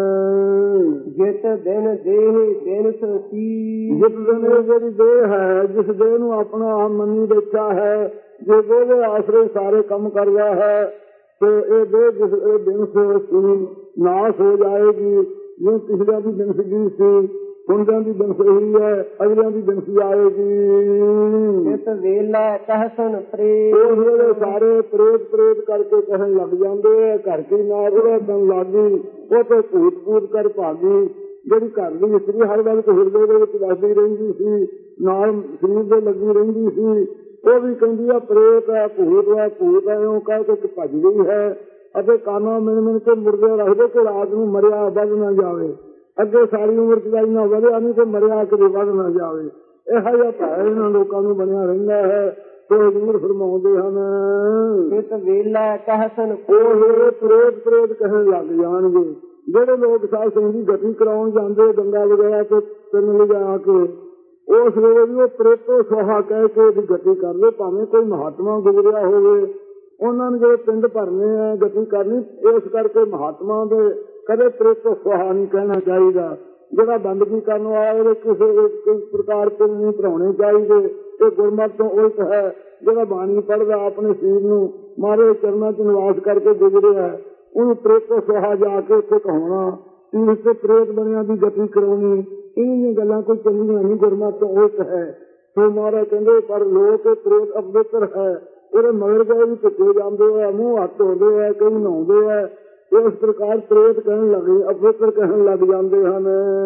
ਜਿਤ ਦਿਨ ਦੇਹ ਦਿਨ ਸਤੀ, ਜਿਸ ਦਿਨ ਇਹ ਜਿਹੜੀ ਦੇਹ ਹੈ, ਜਿਸ ਦੇਹ ਨੂੰ ਆਪਣਾ ਆਮ ਮੰਨੀ ਬੈਠਾ ਹੈ, ਜੇ ਉਹਦੇ ਆਸਰੇ ਸਾਰੇ ਕੰਮ ਕਰਦਾ ਹੈ, ਤੇ ਇਹ ਦੇਹ ਜਿਸ ਇਹ ਦਿਨ ਸੀ ਨਾਸ਼ ਹੋ ਜਾਏਗੀ। ਜਿਵੇਂ ਪਿਛਲਿਆਂ ਦੀ ਬਿਨਸੀ ਸੀ, ਹੁੰਦਿਆਂ ਦੀ ਬਿਨਸ ਇਹੀ ਹੈ, ਅਗਲਿਆਂ ਦੀ ਬਿਨਸੀ ਆਏਗੀ। ਜਿਤ ਵੇਲਾ ਕਹਿਸਨ ਪ੍ਰੇਤ, ਉਸ ਵੇਲੇ ਸਾਰੇ ਪ੍ਰੇਤ ਪ੍ਰੇਤ ਕਰਕੇ ਕਹਿਣ ਲੱਗ ਜਾਂਦੇ ਹੈ। ਘਰ ਕੀ ਨਾਲ ਉਹਦਾ ਦਿਨ ਲੱਗੀ, ਉਹ ਤੇ ਭੂਤ ਭੂਤ ਕਰ ਭਾਗੀ। ਜਿਹੜੀ ਘਰ ਦੀ ਇਸਤਰੀ ਹਰ ਵਕਤ ਹਿਰਦੇ ਦੇ ਵਿੱਚ ਵੱਜਦੀ ਰਹਿੰਦੀ ਸੀ, ਨਾਲ ਸਰੀਰ ਦੇ ਲੱਗੀ ਰਹਿੰਦੀ ਸੀ, ਉਹ ਵੀ ਕਹਿੰਦੀ ਆ ਪ੍ਰੇਤ ਹੈ, ਭੂਤ ਹੈ, ਭੂਤ ਹੈ, ਉਹ ਕਹਿ ਕੇ ਭੱਜ ਗਈ ਹੈ। ਅਤੇ ਕਾਨਾ ਮਿਣ ਮਿਣ ਕੇ ਮੁਰਦੇ ਰੱਖਦੇ ਕਿ ਰਾਤ ਨੂੰ ਮਰਿਆ ਵੱਧ ਨਾ ਜਾਵੇ। ਅੱਗੇ ਸਾਰੀ ਉਮਰ ਚਲਾਈ ਨਾ ਵਧਿਆ ਨਹੀਂ ਤੇ ਮਰਿਆ ਕਦੇ ਵੱਧ ਨਾ ਜਾਵੇ। ਇਹੋ ਜਿਹਾ ਭੈ ਇਹਨਾਂ ਲੋਕਾਂ ਨੂੰ ਬਣਿਆ ਰਹਿੰਦਾ ਹੈ। ਤੇ ਹਜ਼ੂਰ ਫਰਮਾਉਂਦੇ ਹਨ, ਜਿਤ ਵੇਲਾ ਕਹਿਸਨ ਉਹ ਪ੍ਰੇਤ ਪ੍ਰੇਤ ਕਹਿਣ ਲੱਗ ਜਾਣਗੇ। ਜਿਹੜੇ ਲੋਕ ਸਾਧ ਸੰਗਤ ਦੀ ਗਤੀ ਕਰਾਉਣ ਜਾਂਦੇ ਗੰਗਾ ਵਗੈਰਾ ਤੇ ਤਿੰਨ ਲਿਜਾ ਕੇ, ਉਸ ਵੇਲੇ ਵੀ ਉਹ ਪ੍ਰੇਤੋ ਸੁਹਾ ਕਹਿ ਕੇ ਉਹਦੀ ਗਤੀ ਕਰਦੇ। ਭਾਵੇਂ ਕੋਈ ਮਹਾਤਮਾ ਗੁਜ਼ਰਿਆ ਹੋਵੇ, ਉਹਨਾਂ ਨੇ ਜਿਹੜੇ ਪਿੰਡ ਭਰਨੇ ਆ ਗਤੀ ਕਰਨੀ, ਇਸ ਕਰਕੇ ਮਹਾਤਮਾ ਦੇ ਕਦੇ ਪ੍ਰੇਤੋ ਸੁਹਾ ਨਹੀਂ ਕਹਿਣਾ ਚਾਹੀਦਾ। ਜਿਹੜਾ ਬੰਦਗੀ ਕਰਨ ਵਾਲਾ ਉਹਦੇ ਕਿਸੇ ਕਿਸੇ ਪ੍ਰਕਾਰ ਤੋਂ ਨਹੀਂ ਭਰਾਉਣੇ ਚਾਹੀਦੇ। ਇਹ ਗੁਰਮਤਿ ਤੋਂ ਉਲਟ ਹੈ। ਜਿਹੜਾ ਬਾਣੀ ਪੜ੍ਹਦਾ ਆਪਣੇ ਸਰੀਰ ਨੂੰ ਮਾਰੇ ਚਰਨਾਂ ਚ ਨਿਵਾਸ ਕਰਕੇ ਗੁਜ਼ਰਿਆ, ਉਹਨੂੰ ਪ੍ਰੇਤੋ ਸੁਹਾ ਜਾ ਕੇ ਉੱਥੇ ਕਹਾਉਣਾ, ਤੀਰਥ ਤੇ ਪ੍ਰੇਤ ਬਣਿਆ ਦੀ ਗਤੀ ਕਰਾਉਣੀ, ਇਹ ਗੱਲਾਂ ਕੋਈ ਚੰਗੀਆਂ ਨਹੀਂ, ਗੁਰਮਤਿ ਤੋਂ ਉਲਟ ਹੈ। ਫਿਰ ਮਹਾਰਾਜ ਕਹਿੰਦੇ ਪਰ ਲੋਕ ਪ੍ਰੇਤ ਅਪਵਿੱਤਰ ਹੈ, ਉਹਦੇ ਮਗਰ ਗਏ ਵੀ ਧੁੱਕੇ ਜਾਂਦੇ ਆ, ਮੂੰਹ ਹੱਥ ਧੋਂਦੇ ਆ, ਕਈ ਨਹਾਉਂਦੇ ਆ। ਇਸ ਪ੍ਰਕਾਰ ਪ੍ਰੇਤ ਕਹਿਣ ਲੱਗੇ, ਅਪਵਿੱਤਰ ਕਹਿਣ ਲੱਗ ਜਾਂਦੇ ਹਨ।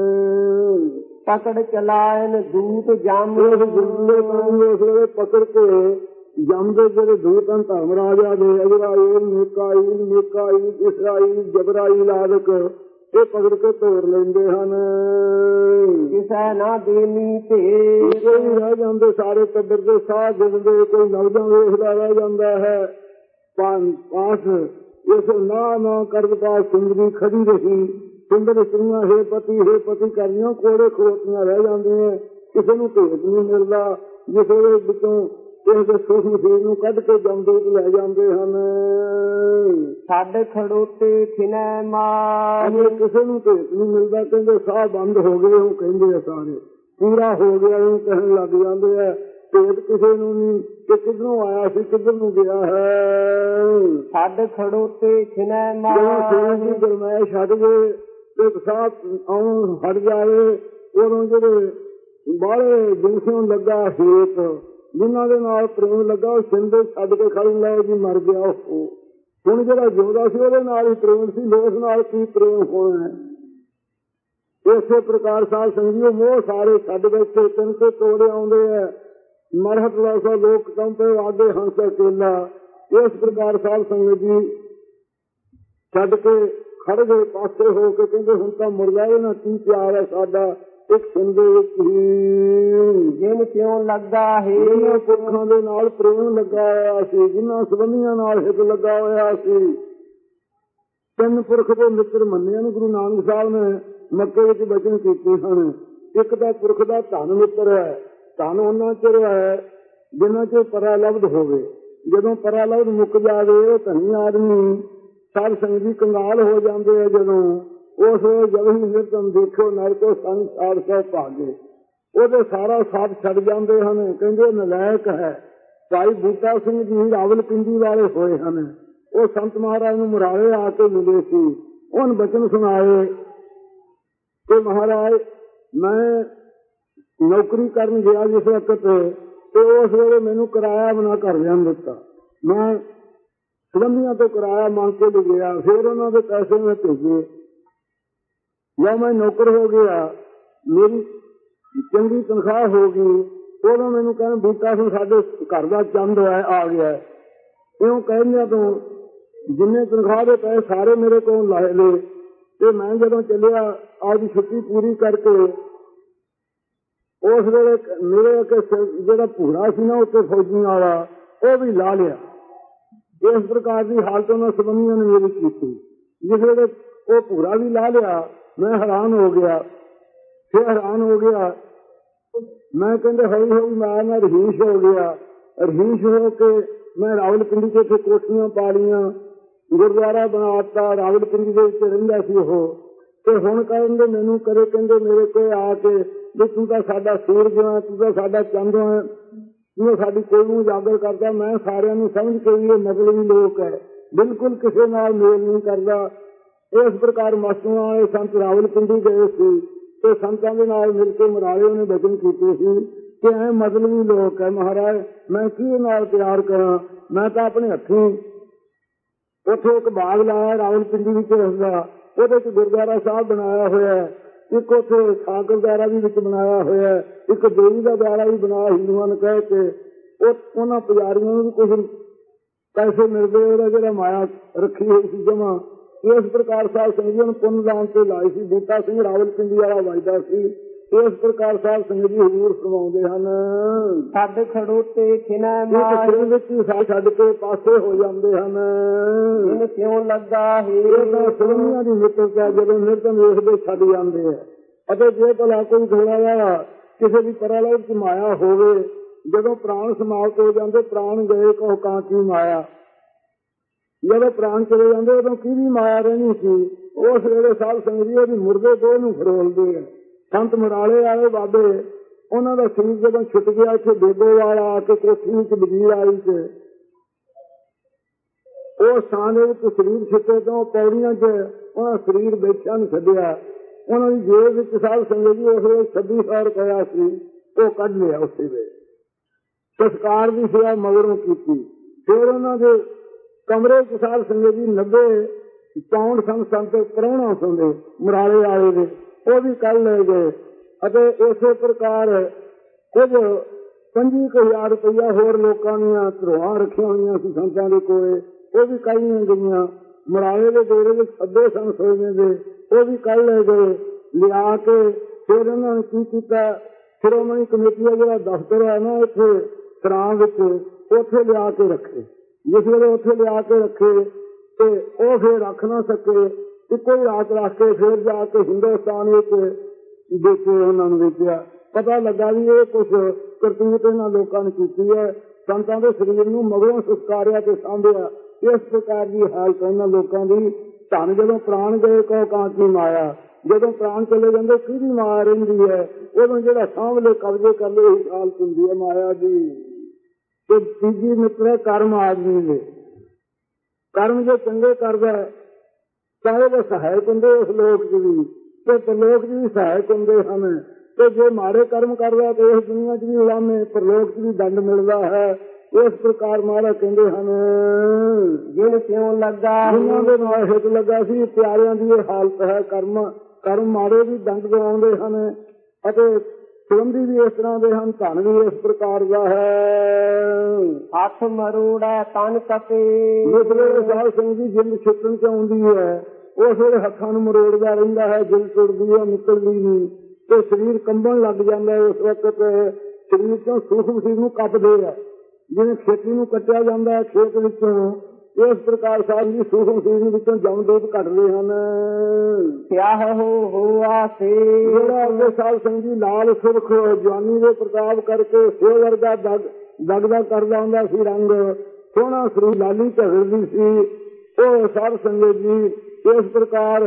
ਪਕੜ ਚਲਾਇਨ ਦੂਤ ਜਮ, ਉਸ ਵੇਲੇ ਪਕੜ ਕੇ ਜਮ ਦੇ ਜਿਹੜੇ ਦੂਤ ਹਨ ਧਰਮ ਰਾਜਾ ਦੇ, ਅਜਰਾਈਲ, ਮੀਕਾਈਲ, ਮੀਕਾਈਲ, ਇਸਰਾਈਲ, ਜਬਰਾਈਲ ਆਦਿਕ, ਇਹ ਪਕੜ ਕੇ ਤੋੜ ਲੈਂਦੇ ਹਨ। ਕਿਸੇ ਨਾ ਦੇਣੀ ਤੇ ਕੋਈ ਰਹਿ ਜਾਂਦੇ, ਸਾਰੇ ਟੱਬਰ ਦੇ ਸਾਹ ਜਿੰਦੇ, ਕੋਈ ਨਵਜਾਂ ਵੇਖਦਾ ਰਹਿ ਜਾਂਦਾ ਹੈ। ਪਾਸ ਇਸ ਨਾ ਨਾ ਕਰਦ ਪਾਸ ਸੁੰਦਰੀ ਖੜੀ ਰਹੀ, ਸੁੰਦਰ ਇਸਤਰੀਆਂ ਹੈ ਪਤੀ ਹੈ ਪਤੀ ਕਰਨੀਆਂ ਕੋੜੇ ਖੋਤੀਆਂ ਰਹਿ ਜਾਂਦੀਆਂ, ਕਿਸੇ ਨੂੰ ਭੇਤ ਨਹੀਂ ਮਿਲਦਾ। ਜਿਸ ਵੇਲੇ ਵਿੱਚੋਂ ਇਸ ਦੇ ਸੂਖਮ ਸਰੀਰ ਨੂੰ ਕੱਢ ਕੇ ਜਮਦੂਤ ਲੈ ਜਾਂਦੇ ਹਨ। ਸਾਡੇ ਖੜੋਤੇ ਖਿਨੈ ਮਾਰ, ਕਿਸੇ ਨੂੰ ਭੇਤ ਨਹੀਂ ਮਿਲਦਾ, ਕਹਿੰਦੇ ਸਾਹ ਬੰਦ ਹੋ ਗਏ, ਉਹ ਕਹਿੰਦੇ ਆ ਸਾਰੇ ਪੂਰਾ ਹੋ ਗਿਆ, ਉਹ ਕਹਿਣ ਲੱਗ ਜਾਂਦੇ ਆ। ਭੇਤ ਕਿਸੇ ਨੂੰ ਨਹੀਂ ਕਿ ਕਿੱਧਰੋਂ ਆਇਆ ਸੀ, ਕਿੱਧਰ ਨੂੰ ਗਿਆ ਹੈ। ਸਾਡੇ ਖੜੋਤੇ ਖਿਨੈ ਮਾਰ, ਦੀ ਗਰਮੈਸ਼ ਹਟ ਗਏ ਤੇ ਸਾਹ ਆਉਣ ਹਟ ਜਾਵੇ, ਉਦੋਂ ਜਿਹੜੇ ਬਾਹਲੇ ਜਿਨਸੋਂ ਲੱਗਾ ਹੇਤ, ਜਿਨ੍ਹਾਂ ਦੇ ਨਾਲ ਪ੍ਰੇਮ ਲੱਗਾ, ਉਹ ਸਿੰਦੇ ਛੱਡ ਕੇ ਖੜਨ ਲੱਗੇ ਜੀ ਮਰ ਗਿਆ ਉਹ। ਹੁਣ ਜਿਹੜਾ ਜਿਉਂਦਾ ਸੀ ਉਹਦੇ ਨਾਲ ਹੀ ਪ੍ਰੇਮ ਸੀ, ਲੋਕ ਨਾਲ ਕੀ ਪ੍ਰੇਮ ਹੋਣਾ। ਇਸੇ ਪ੍ਰਕਾਰ ਸਾਧ ਸੰਗਤ ਜੀ ਮੋਹ ਸਾਰੇ ਛੱਡ ਬੈਠੇ, ਤਿੰਨ ਤੇ ਤੋੜੇ ਆਉਂਦੇ ਆ। ਮਰਹਤ ਲਾਸਾ ਲੋਕ ਕੰਪੇ ਆਗੇ ਹੰਸ ਅਕੇਲਾ। ਇਸ ਪ੍ਰਕਾਰ ਸਾਧ ਸੰਗਤ ਜੀ ਛੱਡ ਕੇ ਖੜ ਗਏ ਪਾਸੇ ਹੋ ਕੇ, ਕਹਿੰਦੇ ਹੁਣ ਤਾਂ ਮੁਰਦਾ ਨਾ ਕੀ ਪਿਆਰ ਹੈ ਸਾਡਾ ਇੱਕ ਸੁਣ ਦੇ ਵਿੱਚ ਹੀ। ਜਿਨ ਕਿਉਂ ਲੱਗਾ ਹੈ ਜਿਨ੍ਹਾਂ ਪੁਰਖਾਂ ਦੇ ਨਾਲ ਪ੍ਰੇਮ ਲੱਗਾ ਹੋਇਆ ਸੀ, ਜਿਨ੍ਹਾਂ ਸੰਬੰਧੀਆਂ ਨਾਲ ਹਿੱਤ ਲੱਗਾ ਹੋਇਆ ਸੀ। ਤਿੰਨ ਪੁਰਖ ਦੇ ਮਿੱਤਰ ਮੰਨਿਆ ਨੂੰ ਗੁਰੂ ਨਾਨਕ ਸਾਹਿਬ ਨੇ ਮੱਕੇ ਵਿੱਚ ਬਚਨ ਕੀਤੇ ਹਨ। ਇੱਕ ਤਾਂ ਪੁਰਖ ਦਾ ਧਨ ਮਿੱਤਰ ਹੈ। ਧਨ ਉਹਨਾਂ ਚਿਰ ਹੈ ਜਿੰਨਾ ਚਿਰ ਪਰਾਲਬਧ ਹੋਵੇ। ਜਦੋਂ ਪਰਾਲਬਧ ਮੁੱਕ ਜਾਵੇ ਉਹ ਧਨੀ ਆਦਮੀ ਸਾਧ ਸੰਗਤ ਜੀ ਕੰਗਾਲ ਹੋ ਜਾਂਦੇ ਆ। ਜਦੋਂ ਉਸ ਵੇਲੇ ਜਦੋਂ ਹੀ ਨਿਰਤਮ ਦੇਖੋ ਨਰਕੋ ਸੰਗ ਸਾਧ ਸਭ ਭਾਗੇ, ਉਹਦੇ ਸਾਰਾ ਸਾਥ ਛੱਡ ਜਾਂਦੇ ਹਨ। ਕਹਿੰਦੇ ਨਲਾਇਕ ਹੈ। ਭਾਈ ਬੂਟਾ ਸਿੰਘ ਜੀ ਰਾਵਲਪਿੰਡੀ ਵਾਲੇ ਹੋਏ ਹਨ। ਉਹ ਸੰਤ ਮਹਾਰਾਜ ਨੂੰ ਮੁਰਾਲੇ ਆ ਕੇ ਮਿਲੇ ਸੀ। ਉਹਨ ਬਚਨ ਸੁਣਾਏ ਕਿ ਮਹਾਰਾਜ ਮੈਂ ਨੌਕਰੀ ਕਰਨ ਗਿਆ ਜਿਸ ਵਕਤ, ਤੇ ਉਸ ਵੇਲੇ ਮੈਨੂੰ ਕਿਰਾਇਆ ਬਣਾ ਕਰ ਲਿਆਣ ਦਿੱਤਾ। ਮੈਂ ਸੰਬੰਧੀਆਂ ਤੋਂ ਕਿਰਾਇਆ ਮੰਗ ਕੇ ਲਿਆ, ਫਿਰ ਉਹਨਾਂ ਦੇ ਪੈਸੇ ਮੈਂ ਭੇਜੇ। ਜਾਂ ਮੈਂ ਨੌਕਰ ਹੋ ਗਿਆ, ਮੇਰੀ ਚੰਗੀ ਤਨਖਾਹ ਹੋ ਗਈ। ਉਦੋਂ ਮੈਨੂੰ ਕਹਿੰਦੇ ਬੂਟਾ ਸਿੰਘ ਸਾਡੇ ਘਰ ਦਾ ਚੰਦ ਆ ਗਿਆ। ਇਉਂ ਕਹਿੰਦਿਆਂ ਤੋਂ ਜਿੰਨੇ ਤਨਖਾਹ ਦੇ ਪੈਸੇ ਸਾਰੇ ਮੇਰੇ ਕੋਲ ਲਾਏ ਲਏ। ਤੇ ਮੈਂ ਜਦੋਂ ਚੱਲਿਆ ਆਪਦੀ ਛੁੱਟੀ ਪੂਰੀ ਕਰਕੇ, ਉਸ ਵੇਲੇ ਮੇਰੇ ਜਿਹੜਾ ਭੂਰਾ ਸੀ ਨਾ ਉੱਤੇ ਫੌਜੀਆਂ ਵਾਲਾ, ਉਹ ਵੀ ਲਾ ਲਿਆ। ਇਸ ਪ੍ਰਕਾਰ ਦੀ ਹਾਲਤ ਉਹਨਾਂ ਸੰਬੰਧੀਆਂ ਨੇ ਮੇਰੀ ਕੀਤੀ। ਜਿਸ ਵੇਲੇ ਉਹ ਭੂਰਾ ਵੀ ਲਾ ਲਿਆ, ਮੈਂ ਹੈਰਾਨ ਹੋ ਗਿਆ। ਫਿਰ ਹੈਰਾਨ ਹੋ ਗਿਆ ਮੈਂ, ਕਹਿੰਦੇ ਹੌਲੀ ਹੌਲੀ ਮੈਂ ਨਾ ਰਹੀਸ਼ ਹੋ ਗਿਆ। ਰਹੀਸ਼ ਹੋ ਕੇ ਮੈਂ ਰਾਵਲਪਿੰਡੀ ਚ ਇੱਥੇ ਕੋਠੀਆਂ ਪਾ ਲਈਆਂ, ਗੁਰਦੁਆਰਾ ਬਣਾ ਦਿੱਤਾ। ਰਾਵਲਪਿੰਡੀ ਦੇ ਵਿੱਚ ਰਹਿੰਦਾ ਸੀ ਉਹ। ਤੇ ਹੁਣ ਕਹਿੰਦੇ ਮੈਨੂੰ ਕਰੇ, ਕਹਿੰਦੇ ਮੇਰੇ ਕੋਲ ਆ ਕੇ ਵੀ ਤੂੰ ਤਾਂ ਸਾਡਾ ਸੂਰਜ ਹੈ, ਤੂੰ ਤਾਂ ਸਾਡਾ ਚੰਦ ਹੈ, ਤੂੰ ਸਾਡੀ ਕੋਈ ਨੂੰ ਉਜਾਗਰ ਕਰਦਾ। ਮੈਂ ਸਾਰਿਆਂ ਨੂੰ ਸਮਝ ਕੇ ਵੀ ਇਹ ਮਤਲਬੀ ਲੋਕ ਹੈ, ਬਿਲਕੁਲ ਕਿਸੇ ਨਾਲ ਮੇਲ ਨਹੀਂ ਕਰਦਾ। ਇਸ ਪ੍ਰਕਾਰ ਮਸਤੂਆਂ ਵਾਲੇ ਸੰਤ ਰਾਵਲਪਿੰਡੀ ਗਏ ਸੀ ਤੇ ਸੰਤਾਂ ਦੇ ਨਾਲ ਮਿਲ ਕੇ ਮੁਰਾਲੇ ਉਹਨੇ ਬਚਨ ਕੀਤੇ ਸੀ ਕਿ ਇਹ ਮਤਲਬੀ ਲੋਕ ਹੈ ਮਹਾਰਾਜ, ਮੈਂ ਕਿਹਦੇ ਨਾਲ ਪਿਆਰ ਕਰਾਂ। ਮੈਂ ਤਾਂ ਆਪਣੇ ਹੱਥੀਂ ਉੱਥੇ ਇੱਕ ਬਾਗ ਲਾਇਆ ਰਾਵਲਪਿੰਡੀ ਵਿੱਚ ਉਸਦਾ, ਉਹਦੇ ਚ ਗੁਰਦੁਆਰਾ ਸਾਹਿਬ ਬਣਾਇਆ ਹੋਇਆ। ਇੱਕ ਉੱਥੇ ਖਾਕ ਗੁਰਦੁਆਰਾ ਵੀ ਵਿੱਚ ਬਣਾਇਆ ਹੋਇਆ। ਇੱਕ ਦੇਵੀ ਦਾ ਦੁਆਰਾ ਵੀ ਬਣਾਇਆ ਹਿੰਦੂਆਂ ਨੂੰ ਕਹਿ ਕੇ। ਉਹ ਉਹਨਾਂ ਪੁਜਾਰੀਆਂ ਨੂੰ ਵੀ ਕੁਝ ਪੈਸੇ ਮਿਲਦੇ, ਉਹਦਾ ਜਿਹੜਾ ਮਾਇਆ ਰੱਖੀ ਹੋਈ ਸੀ ਜਮਾ। ਇਸ ਪ੍ਰਕਾਰ ਸਾਧ ਸੰਗਤ ਜੀ ਨੂੰ ਪੁੰਨ ਦਾਨ ਤੇ ਲਾਈ ਸੀ। ਬੂਟਾ ਸਿੰਘ ਰਾਵਲਪਿੰਡੀ ਵਾਲਾ ਵਜਦਾ ਸੀ। ਇਸ ਪ੍ਰਕਾਰ ਸਾਧ ਸੰਗਤ ਜੀ ਹਜ਼ੂਰ ਫਰਮਾਉਂਦੇ ਹਨ, ਛੱਡ ਖੜੋਤੇ ਖਿਨੈ ਮਾਰ ਵਿੱਚ ਹੀ ਸਾਹ ਛੱਡ ਕੇ ਪਾਸੇ ਹੋ ਜਾਂਦੇ ਹਨ। ਜਿਨ ਕਿਉਂ ਲੱਗਾ ਹੈ ਇਹ ਤਾਂ ਸੁਣੀਆਂ ਦੀ ਮਿੱਤਰਤਾ ਜਦੋਂ ਨਿਰਤਮ ਵੇਖਦੇ ਛੱਡ ਜਾਂਦੇ ਹੈ। ਅਤੇ ਜੇ ਭਲਾ ਕੋਈ ਥੋੜਾ ਜਿਹਾ ਕਿਸੇ ਦੀ ਪਰਾਲੌਕਿਕ ਮਾਇਆ ਹੋਵੇ, ਜਦੋਂ ਪ੍ਰਾਣ ਸਮਾਪਤ ਹੋ ਜਾਂਦੇ, ਪ੍ਰਾਣ ਗਏ ਕੋ ਕਾਂਤੀ ਮਾਇਆ, ਜਦੋਂ ਪ੍ਰਾਣ ਚਲੇ ਜਾਂਦੇ ਉਦੋਂ ਕਿਹਦੀ ਮਾਇਆ ਰਹਿਣੀ ਸੀ। ਉਸ ਵੇਲੇ ਸਾਧ ਸੰਗਤ ਜੀ ਉਹਦੀ ਮੁਰਦੇ ਦੇਹ ਨੂੰ ਫਰੋਲਦੇ ਆ। ਸੰਤ ਮੁਰਾਲੇ ਵਾਲੇ ਬਾਬੇ, ਉਹਨਾਂ ਦਾ ਸਰੀਰ ਜਦੋਂ ਛੁੱਟ ਗਿਆ, ਇੱਥੇ ਬੇਬੋ ਵਾਲਾ ਆ ਕੇ ਕੋਠੀ ਵਿੱਚ ਵਜ਼ੀਰ ਆਈ ਚ ਉਹ ਸਥਾਨ ਦੇ ਵਿੱਚ ਸਰੀਰ ਛੁੱਟੇ ਤੋਂ ਪੌੜੀਆਂ ਚ ਉਹਨਾਂ ਸਰੀਰ ਬੈਠਿਆ ਨੂੰ ਛੱਡਿਆ। ਉਹਨਾਂ ਦੀ ਜੇਬ ਵਿੱਚ ਸਾਧ ਸੰਗਤ ਜੀ ਉਸ ਵੇਲੇ ਛੱਬੀ ਸੌ ਰੁਪਇਆ ਸੀ, ਉਹ ਕੱਢ ਲਿਆ। ਉਸੇ ਵੇਲੇ ਸੰਸਕਾਰ ਦੀ ਸੇਵਾ ਮਗਰੋਂ ਕੀਤੀ। ਫਿਰ ਉਹਨਾਂ ਦੇ ਕਮਰੇ ਚ ਸਾਧ ਸੰਗਤ ਜੀ ਨੱਬੇ ਚੌਂਹਠ ਸੰਤ ਸੰਤ ਪ੍ਰਾਹੁਣਾ ਹੁੰਦੇ ਮੁਰਾਲੇ ਵਾਲੇ ਦੇ, ਉਹ ਵੀ ਕੱਢ ਲਏ ਗਏ। ਅਤੇ ਇਸੇ ਪ੍ਰਕਾਰ ਕੁਝ ਪੰਜੀ ਕੁ ਹਜ਼ਾਰ ਰੁਪਇਆ ਹੋਰ ਲੋਕਾਂ ਦੀਆਂ ਧਰੋਆਂ ਰੱਖੀਆਂ ਹੋਈਆਂ ਸੀ ਸੰਤਾਂ ਦੇ ਕੋਲੇ, ਉਹ ਵੀ ਕੱਢੀਆਂ ਗਈਆਂ। ਮੁਰਾਲੇ ਦੇ ਡੇਰੇ ਵਿੱਚ ਸੱਦੇ ਸਨ ਸੋਨੇ ਦੇ, ਉਹ ਵੀ ਕੱਢ ਲਏ ਗਏ। ਲਿਆ ਕੇ ਫਿਰ ਉਹਨਾਂ ਨੇ ਕੀ ਕੀਤਾ, ਸ਼੍ਰੋਮਣੀ ਕਮੇਟੀ ਦਾ ਜਿਹੜਾ ਦਫ਼ਤਰ ਹੈ ਨਾ ਇੱਥੇ ਸਰਾਂ ਵਿੱਚ, ਉੱਥੇ ਲਿਆ ਕੇ ਰੱਖੇ। ਜਿਸ ਵੇਲੇ ਉੱਥੇ ਲਿਆ ਕੇ ਰੱਖੇ ਤੇ ਉਹ ਫਿਰ ਰੱਖ ਨਾ ਸਕੇ, ਇੱਕੋ ਹੀ ਰਾਤ ਰੱਖ ਕੇ ਫਿਰ ਜਾ ਕੇ ਹਿੰਦੁਸਤਾਨ ਵਿੱਚ ਵੇਚੇ, ਉਹਨਾਂ ਨੂੰ ਵੇਚਿਆ। ਪਤਾ ਲੱਗਾ ਵੀ ਇਹ ਕੁਛ ਕਰਤੂਤ ਇਹਨਾਂ ਲੋਕਾਂ ਨੇ ਕੀਤੀ ਹੈ। ਸੰਤਾਂ ਦੇ ਸਰੀਰ ਨੂੰ ਮਗਰੋਂ ਸੰਸਕਾਰਿਆ ਤੇ ਸਾਂਭਿਆ। ਇਸ ਪ੍ਰਕਾਰ ਦੀ ਹਾਲਤ ਇਹਨਾਂ ਲੋਕਾਂ ਦੀ। ਧਨ ਜਦੋਂ ਪ੍ਰਾਣ ਗਏ ਕੋ ਕਾਂਤੀ ਮਾਇਆ, ਜਦੋਂ ਪ੍ਰਾਣ ਚਲੇ ਜਾਂਦੇ ਕਿਹਦੀ ਮਾਇਆ ਰਹਿੰਦੀ ਹੈ। ਉਦੋਂ ਜਿਹੜਾ ਸਾਂਭਲੇ ਕਬਜ਼ੇ ਕਰ ਲਏ ਇਹ ਹਾਲਤ ਹੁੰਦੀ ਹੈ ਮਾਇਆ ਦੀ। ਤੇ ਤੀਜੀ ਮਿੱਤਰ ਕਰਮ ਆਦਮੀ ਦੇ। ਕਰਮ ਜੇ ਚੰਗੇ ਕਰਦਾ ਤਾਂ ਉਹਦੇ ਸਹਾਇਕ ਹੁੰਦੇ ਉਸ ਲੋਕ ਚ ਵੀ, ਤੇ ਪਰਲੋਕ ਚ ਵੀ ਸਹਾਇਕ ਹੁੰਦੇ ਹਨ। ਤੇ ਜੇ ਮਾੜੇ ਕਰਮ ਕਰਦਾ ਤੇ ਇਸ ਦੁਨੀਆ ਚ ਵੀ ਉਲਾਮੇ, ਪਰਲੋਕ ਚ ਵੀ ਦੰਡ ਮਿਲਦਾ ਹੈ। ਇਸ ਪ੍ਰਕਾਰ ਮਹਾਰਾਜ ਕਹਿੰਦੇ ਹਨ, ਜਿਨ ਕਿਉਂ ਲੱਗਾ ਜਿਨ੍ਹਾਂ ਦੇ ਨਾਲ ਹਿੱਤ ਲੱਗਾ ਸੀ, ਪਿਆਰਿਆਂ ਦੀ ਇਹ ਹਾਲਤ ਹੈ। ਕਰਮ ਕਰਮ ਮਾੜੇ ਵੀ ਦੰਡ ਦਿਵਾਉਂਦੇ ਹਨ ਅਤੇ ਸੰਬੰਧੀ ਵੀ ਇਸ ਤਰ੍ਹਾਂ ਦੇ ਹਨ, ਧਨ ਵੀ ਇਸ ਪ੍ਰਕਾਰ ਦਾ ਹੈ। ਹੱਥ ਮਰੋੜੈ ਤਨ ਕਪੇ। ਜਿਸ ਵੇਲੇ ਸਾਧ ਸੰਗਤ ਦੀ ਜਿੰਦ ਛੁੱਟਣ ਚ ਆਉਂਦੀ ਹੈ, ਉਸ ਵੇਲੇ ਹੱਥਾਂ ਨੂੰ ਮਰੋੜਦਾ ਰਹਿੰਦਾ ਹੈ, ਜਿੰਦ ਟੁੱਟਦੀ ਹੈ, ਨਿਕਲਦੀ ਨਹੀਂ, ਤੇ ਸਰੀਰ ਕੰਬਣ ਲੱਗ ਜਾਂਦਾ ਹੈ। ਉਸ ਵਕਤ ਸਰੀਰ ਤੋਂ ਸੂਖਮ ਸਰੀਰ ਨੂੰ ਕੱਟਦੇ ਆ, ਜਿਵੇਂ ਖੇਤੀ ਨੂੰ ਕੱਟਿਆ ਜਾਂਦਾ ਹੈ ਖੇਤ ਵਿੱਚੋਂ, ਇਸ ਪ੍ਰਕਾਰ ਸਾਰੀ ਜੀ ਸੂਖਮ ਸਰੀਰ ਵਿੱਚੋਂ ਜਮਦੂਤ ਕੱਢਦੇ ਹਨ। ਸਿਆਹ ਹੋ ਹੋਆ ਸੇ। ਜਿਹੜਾ ਅੱਗੇ ਸਾਧ ਸੰਗਤ ਜੀ ਲਾਲ ਸੁਰਖ ਜਵਾਨੀ ਦੇ ਪ੍ਰਤਾਪ ਕਰਕੇ ਸੇ ਵਰਗਾ ਦਗ ਦਗਦਾ ਕਰਦਾ ਹੁੰਦਾ ਸੀ ਰੰਗ, ਸੋਹਣਾ ਸਰੀਰ ਲਾਲੀ ਝਗੜਦੀ ਸੀ। ਉਹ ਸਾਧ ਸੰਗਤ ਜੀ ਇਸ ਪ੍ਰਕਾਰ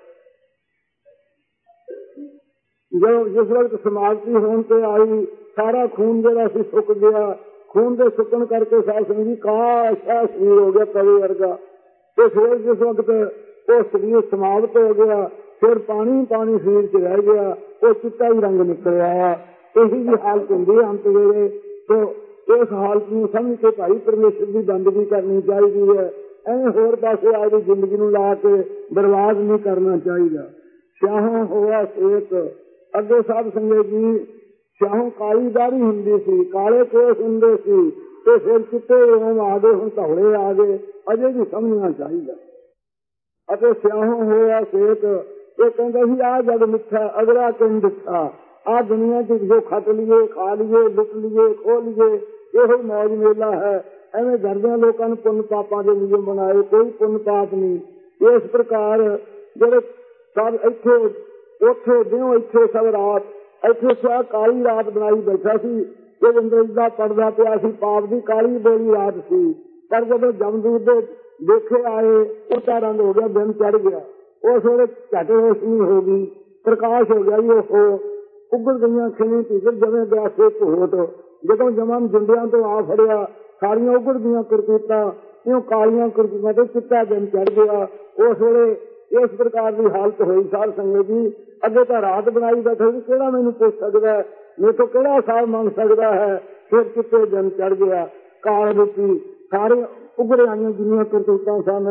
ਜੋ ਜਿਸ ਵਕਤ ਸਮਾਪਤੀ ਹੋਣ ਤੇ ਆਈ, ਸਾਰਾ ਖੂਨ ਜਿਹੜਾ ਸੀ ਸੁੱਕ ਗਿਆ। ਖੂਨ ਦੇ ਸੁੱਕਣ ਕਰਕੇ ਸਾਧ ਸੰਗਤ ਜੀ ਕਾਸ਼ਾ ਸਰੀਰ ਹੋ ਗਿਆ ਤਵੇ ਵਰਗਾ। ਤੇ ਫਿਰ ਜਿਸ ਵਕਤ ਉਹ ਸਰੀਰ ਸਮਾਪਤ ਹੋ ਗਿਆ, ਫਿਰ ਪਾਣੀ ਪਾਣੀ ਸਰੀਰ ਚ ਰਹਿ ਗਿਆ, ਉਹ ਚਿੱਟਾ ਹੀ ਰੰਗ ਨਿਕਲਿਆ। ਇਹੀ ਜੀ ਹਾਲਤ ਹੁੰਦੀ ਹੈ ਅੰਤ ਵੇਲੇ। ਤੇ ਇਸ ਹਾਲਤ ਨੂੰ ਸਮਝ ਕੇ ਭਾਈ ਪਰਮੇਸ਼ਰ ਦੀ ਬੰਦਗੀ ਕਰਨੀ ਚਾਹੀਦੀ ਹੈ। ਐਵੇਂ ਹੋਰ ਪਾਸੇ ਆਪਣੀ ਜ਼ਿੰਦਗੀ ਨੂੰ ਲਾ ਕੇ ਬਰਬਾਦ ਨਹੀਂ ਕਰਨਾ ਚਾਹੀਦਾ। ਸਿਆਹੋਂ ਹੋਇਆ ਸੇਕ। ਅੱਗੇ ਸਾਧ ਸੰਗਤ ਜੀ ਸਿਆਹੋਂ ਕਾਲੀ ਦਾੜੀ ਹੁੰਦੀ ਸੀ, ਕਾਲੇ ਕੇਸ ਹੁੰਦੇ ਸੀ, ਤੇ ਫਿਰ ਚਿੱਟੇ ਰੋਮ ਆ ਗਏ, ਹੁਣ ਧੌਲੇ ਆ ਗਏ। ਅਜੇ ਵੀ ਸਮਝਣਾ ਚਾਹੀਦਾ। ਅਤੇ ਸਿਆਹੋਂ ਹੋਇਆ ਸੇਕ, ਇਹ ਕਹਿੰਦਾ ਸੀ ਆਹ ਜਗ ਮਿੱਠਾ ਅਗਲਾ ਕਿੰਨ ਦਿੱਤਾ। ਆਹ ਦੁਨੀਆ ਚ ਜੋ ਖੱਟ ਲਈਏ, ਖਾ ਲਈਏ, ਲੁੱਟ ਲਈਏ, ਖੋਹ ਲਈਏ, ਇਹੋ ਹੀ ਮੌਜ ਮੇਲਾ ਹੈ। ਐਵੇਂ ਡਰਦਿਆਂ ਲੋਕਾਂ ਨੂੰ ਪੁੰਨ ਪਾਪਾਂ ਦੇ ਨਿਯਮ ਬਣਾਏ, ਕੋਈ ਪੁੰਨ ਪਾਪ ਨਹੀਂ। ਇਸ ਪ੍ਰਕਾਰ ਜਿਹੜੇ ਸਭ ਇੱਥੇ ਉੱਥੇ ਦਿਓ, ਇੱਥੇ ਸਭ ਰਾਤ, ਇੱਥੇ ਸਿਆ ਕਾਲੀ ਰਾਤ ਬਣਾਈ ਬੈਠਾ ਸੀ। ਇਹ ਅੰਗਰੇਜ਼ ਦਾ ਪੜਦਾ ਪਿਆ ਸੀ, ਪਾਪ ਦੀ ਕਾਲੀ ਬੋਲੀ ਰਾਤ ਸੀ। ਪਰ ਜਦੋਂ ਜਮਦੂਤ ਦੇ ਦੇਖੇ ਆਏ, ਉਲਟਾ ਰੰਗ ਹੋ ਗਿਆ, ਦਿਨ ਚੜ ਗਿਆ। ਉਸ ਵੇਲੇ ਝੱਟ ਰੋਸ਼ਨੀ ਹੋ ਗਈ, ਪ੍ਰਕਾਸ਼ ਹੋ ਗਿਆ। ਉਹ ਉੱਗੜ ਗਈਆਂ ਖਿਣੀ ਭੀਤਰ ਜਵੇਂ ਗਾਸੇ ਘੋਟ। ਜਦੋਂ ਜਮਨ ਜਿੰਦਿਆਂ ਤੋਂ ਆ ਫੜਿਆ, ਸਾਰੀਆਂ ਉੱਗੜ ਦੀਆਂ ਕਰਤੂਤਾਂ ਇਉਂ ਕਾਲੀਆਂ ਕਰਤੂਤਾਂ ਤੇ ਚਿੱਟਾ ਦਿਨ ਚੜ ਗਿਆ। ਉਸ ਵੇਲੇ ਇਸ ਪ੍ਰਕਾਰ ਦੀ ਹਾਲਤ ਹੋਈ ਸਾਧ ਸੰਗਤ ਜੀ। ਅੱਗੇ ਤਾਂ ਰਾਤ ਬਣਾਈ ਬੈਠੇ ਸੀ, ਕਿਹੜਾ ਮੈਨੂੰ ਪੁੱਛ ਸਕਦਾ, ਮੇਰੇ ਤੋਂ ਕਿਹੜਾ ਸਾਹ ਮੰਗ ਸਕਦਾ ਹੈ। ਫਿਰ ਚਿੱਟੇ ਦਿਨ ਚੜ ਗਿਆ, ਕਾਲ ਰੂਪੀ ਸਾਰੇ ਉੱਗੜ ਆਈਆਂ ਜਿੰਨੀਆਂ ਕਰਤੂਤਾਂ ਸਨ।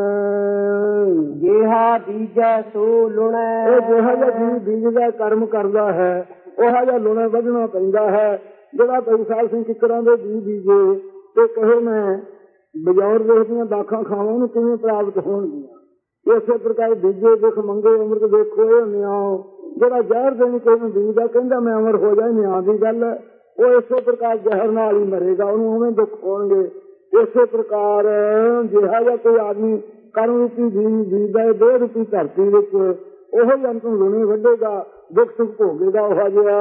ਜਿਹਾ ਬੀਜੈ ਸੋ ਲੁਣੈ। ਇਹ ਜਿਹੜਾ ਜਿਹਾ ਜੀ ਬੀਜ ਦਾ ਕਰਮ ਕਰਦਾ ਹੈ, ਉਹ ਜਿਹਾ ਲੁਣਾ ਵੱਢਣਾ ਪੈਂਦਾ ਹੈ। ਜਿਹੜਾ ਭਾਈ ਸਾਹਿਬ ਸਿੰਘ ਕਿੱਕਰਾਂ ਦੇ ਬੀਜ ਬੀਜੇ ਤੇ ਕਹੇ ਮੈਂ ਬਜੌਰ ਵੇਖਦੀਆਂ ਦਾਖਾਂ ਖਾਵਾਂ, ਉਹਨੂੰ ਕਿਵੇਂ ਪ੍ਰਾਪਤ ਹੋਣਗੀਆਂ। ਇਸੇ ਪ੍ਰਕਾਰ ਬੀਜੇ ਦੇਖ ਮੰਗੇ ਅੰਮ੍ਰਿਤ ਦੇਖੋ, ਇਹ ਨਿਆਂ। ਜਿਹੜਾ ਜ਼ਹਿਰ ਦੇਣੀ ਕਿਸੇ ਨੂੰ ਬੀਜਦਾ, ਕਹਿੰਦਾ ਮੈਂ ਅਮਰ ਹੋ ਜਾਏ, ਨਿਆਂ ਦੀ ਗੱਲ ਹੈ। ਉਹ ਇਸੇ ਪ੍ਰਕਾਰ ਜ਼ਹਿਰ ਨਾਲ ਹੀ ਮਰੇਗਾ, ਉਹਨੂੰ ਉਵੇਂ ਦੁੱਖ ਹੋਣਗੇ। ਇਸੇ ਪ੍ਰਕਾਰ ਜਿਹੜਾ ਜਿਹਾ ਕੋਈ ਆਦਮੀ ਕਰਮ ਰੂਪੀ ਬੀਜ ਬੀਜਦਾ ਹੈ ਦੇਹ ਰੂਪੀ ਧਰਤੀ ਵਿੱਚ, ਉਹ ਹੀ ਅੰਤ ਨੂੰ ਲੁਣੇ ਵੱਢੇਗਾ, ਦੁੱਖ ਸੁੱਖ ਭੋਗੇਗਾ। ਉਹ ਜਿਹਾ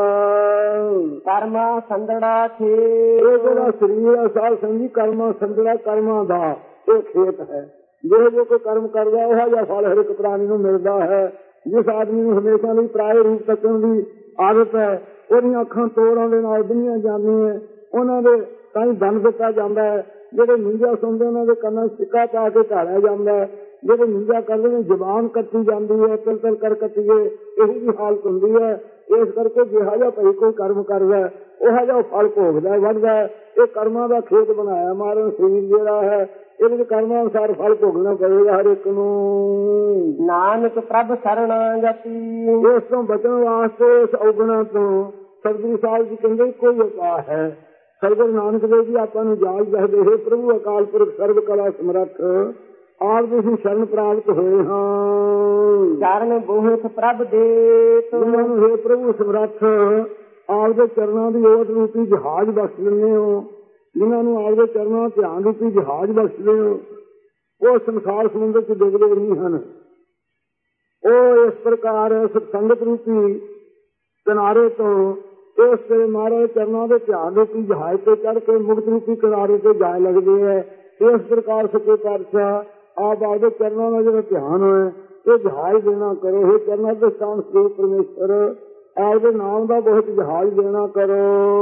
ਕਰਮਾ ਸੰਦੜਾ ਖੇ। ਇਹ ਜਿਹੜਾ ਸਰੀਰ ਹੈ ਸਾਧ ਸੰਗੀ ਕਰਮਾ ਸੰਦੜਾ, ਕਰਮਾਂ ਦਾ ਇਹ ਖੇਤ ਹੈ। ਜਿਹੋ ਜਿਹੇ ਕੋਈ ਕਰਮ ਕਰਦਾ ਉਹ ਜਿਹਾ ਫਲ ਹਰ ਇੱਕ ਪ੍ਰਾਣੀ ਨੂੰ ਮਿਲਦਾ ਹੈ। ਜਿਸ ਆਦਮੀ ਨੂੰ ਹਮੇਸ਼ਾ ਲਈ ਪਰਾਏ ਰੂਪ ਤੱਕਣ ਦੀ ਆਦਤ ਹੈ, ਉਹਦੀਆਂ ਅੱਖਾਂ ਤੋੜਾਂ ਦੇ ਨਾਲ ਬੰਨੀਆਂ ਜਾਂਦੀਆਂ, ਉਹਨਾਂ ਦੇ ਤਾਂ ਹੀ ਧਨ ਦਿੱਤਾ ਜਾਂਦਾ ਹੈ। ਜਿਹੜੇ ਨਿੰਜਾ ਸੁਣਦੇ ਉਹਨਾਂ ਦੇ ਕੰਨਾਂ ਸਿੱਕਾ ਪਾ ਕੇ ਢਾਲਿਆ ਜਾਂਦਾ ਹੈ। ਜਿਹੜੇ ਨਿੰਜਾ ਕਰਦੇ ਨੇ ਜ਼ਬਾਨ ਕੱਟੀ ਜਾਂਦੀ ਹੈ, ਤਿਲ ਤਿਲ ਕਰ ਕੱਟੀਏ, ਇਹੀ ਜਿਹੀ ਹਾਲਤ ਹੁੰਦੀ ਹੈ। ਇਸ ਕਰਕੇ ਜਿਹੜਾ ਜਿਹਾ ਭਾਈ ਕੋਈ ਕਰਮ ਕਰਦਾ ਉਹ ਜਿਹਾ ਫਲ ਭੋਗਦਾ ਵੱਧਦਾ। ਇਹ ਕਰਮਾਂ ਦਾ ਖੇਤ ਬਣਾਇਆ ਮਾਰਨ ਸਰੀਰ ਜਿਹੜਾ ਹੈ, ਇਹਦੇ ਵਿੱਚ ਕਰਮਾਂ ਅਨੁਸਾਰ ਫਲ ਭੋਗਣਾ ਪਵੇਗਾ ਹਰ ਇੱਕ ਨੂੰ। ਨਾਨਕ ਪ੍ਰਭ ਸਰਣਾਗਤੀ। ਇਸ ਤੋਂ ਬਚਣ ਵਾਸਤੇ ਇਸ ਔਗਣਾ ਤੋਂ ਸਤਿਗੁਰੂ ਸਾਹਿਬ ਜੀ ਕਹਿੰਦੇ ਕੋਈ ਉਪਾਅ ਹੈ। ਸਤਿਗੁਰੂ ਨਾਨਕ ਦੇਵ ਜੀ ਆਪਾਂ ਨੂੰ ਜਾਚ ਦੱਸਦੇ, ਹੇ ਪ੍ਰਭੂ ਅਕਾਲ ਪੁਰਖ ਸਰਬ ਕਲਾ ਸਮਰੱਥ, ਆਪ ਤੁਸੀਂ ਸ਼ਰਨ ਪ੍ਰਾਪਤ ਹੋਏ ਹਾਂ। ਚਰਨ ਬੋਹਿਤ ਪ੍ਰਭ ਦੇ। ਉਹਨਾਂ ਨੂੰ ਹੇ ਪ੍ਰਭੂ ਸਮਰੱਥ ਆਪ ਦੇ ਚਰਨਾਂ ਦੀ ਓਟ ਰੂਪੀ ਜਹਾਜ਼ ਬਖਸ਼ ਦਿੰਦੇ ਹੋ। ਜਿਨ੍ਹਾਂ ਨੂੰ ਆਪ ਦੇ ਚਰਨਾਂ ਧਿਆਨ ਰੂਪੀ ਜਹਾਜ਼ ਬਖਸ਼ਦੇ ਹੋ, ਉਹ ਸੰਸਾਰ ਸਮੁੰਦਰ ਚ ਡੁੱਬਦੇ ਨਹੀਂ ਹਨ। ਉਹ ਇਸ ਪ੍ਰਕਾਰ ਸਤਸੰਗਤ ਰੂਪੀ ਕਿਨਾਰੇ ਤੋਂ ਇਸ ਤੇ ਮਹਾਰਾਜ ਚਰਨਾਂ ਦੇ ਧਿਆਨ ਰੂਪੀ ਜਹਾਜ਼ ਤੇ ਚੜ੍ਹ ਕੇ ਮੁਕਤ ਰੂਪੀ ਕਿਨਾਰੇ ਤੇ ਜਾ ਲੱਗਦੇ ਹੈ। ਇਸ ਪ੍ਰਕਾਰ ਸੱਚੇ ਪਾਤਸ਼ਾਹ ਆਪ ਆਪਦੇ ਚਰਨਾਂ ਦਾ ਜਿਹੜਾ ਧਿਆਨ ਹੈ ਇਹ ਜਹਾਜ਼ ਦੇਣਾ ਕਰੋ। ਇਹ ਚਰਨਾਂ ਦੇ ਸਥਾਨ ਸ੍ਰੀ ਪਰਮੇਸ਼ਰ ਆਪਦੇ ਨਾਮ ਦਾ ਬਹੁਤ ਜਹਾਜ਼ ਦੇਣਾ ਕਰੋ।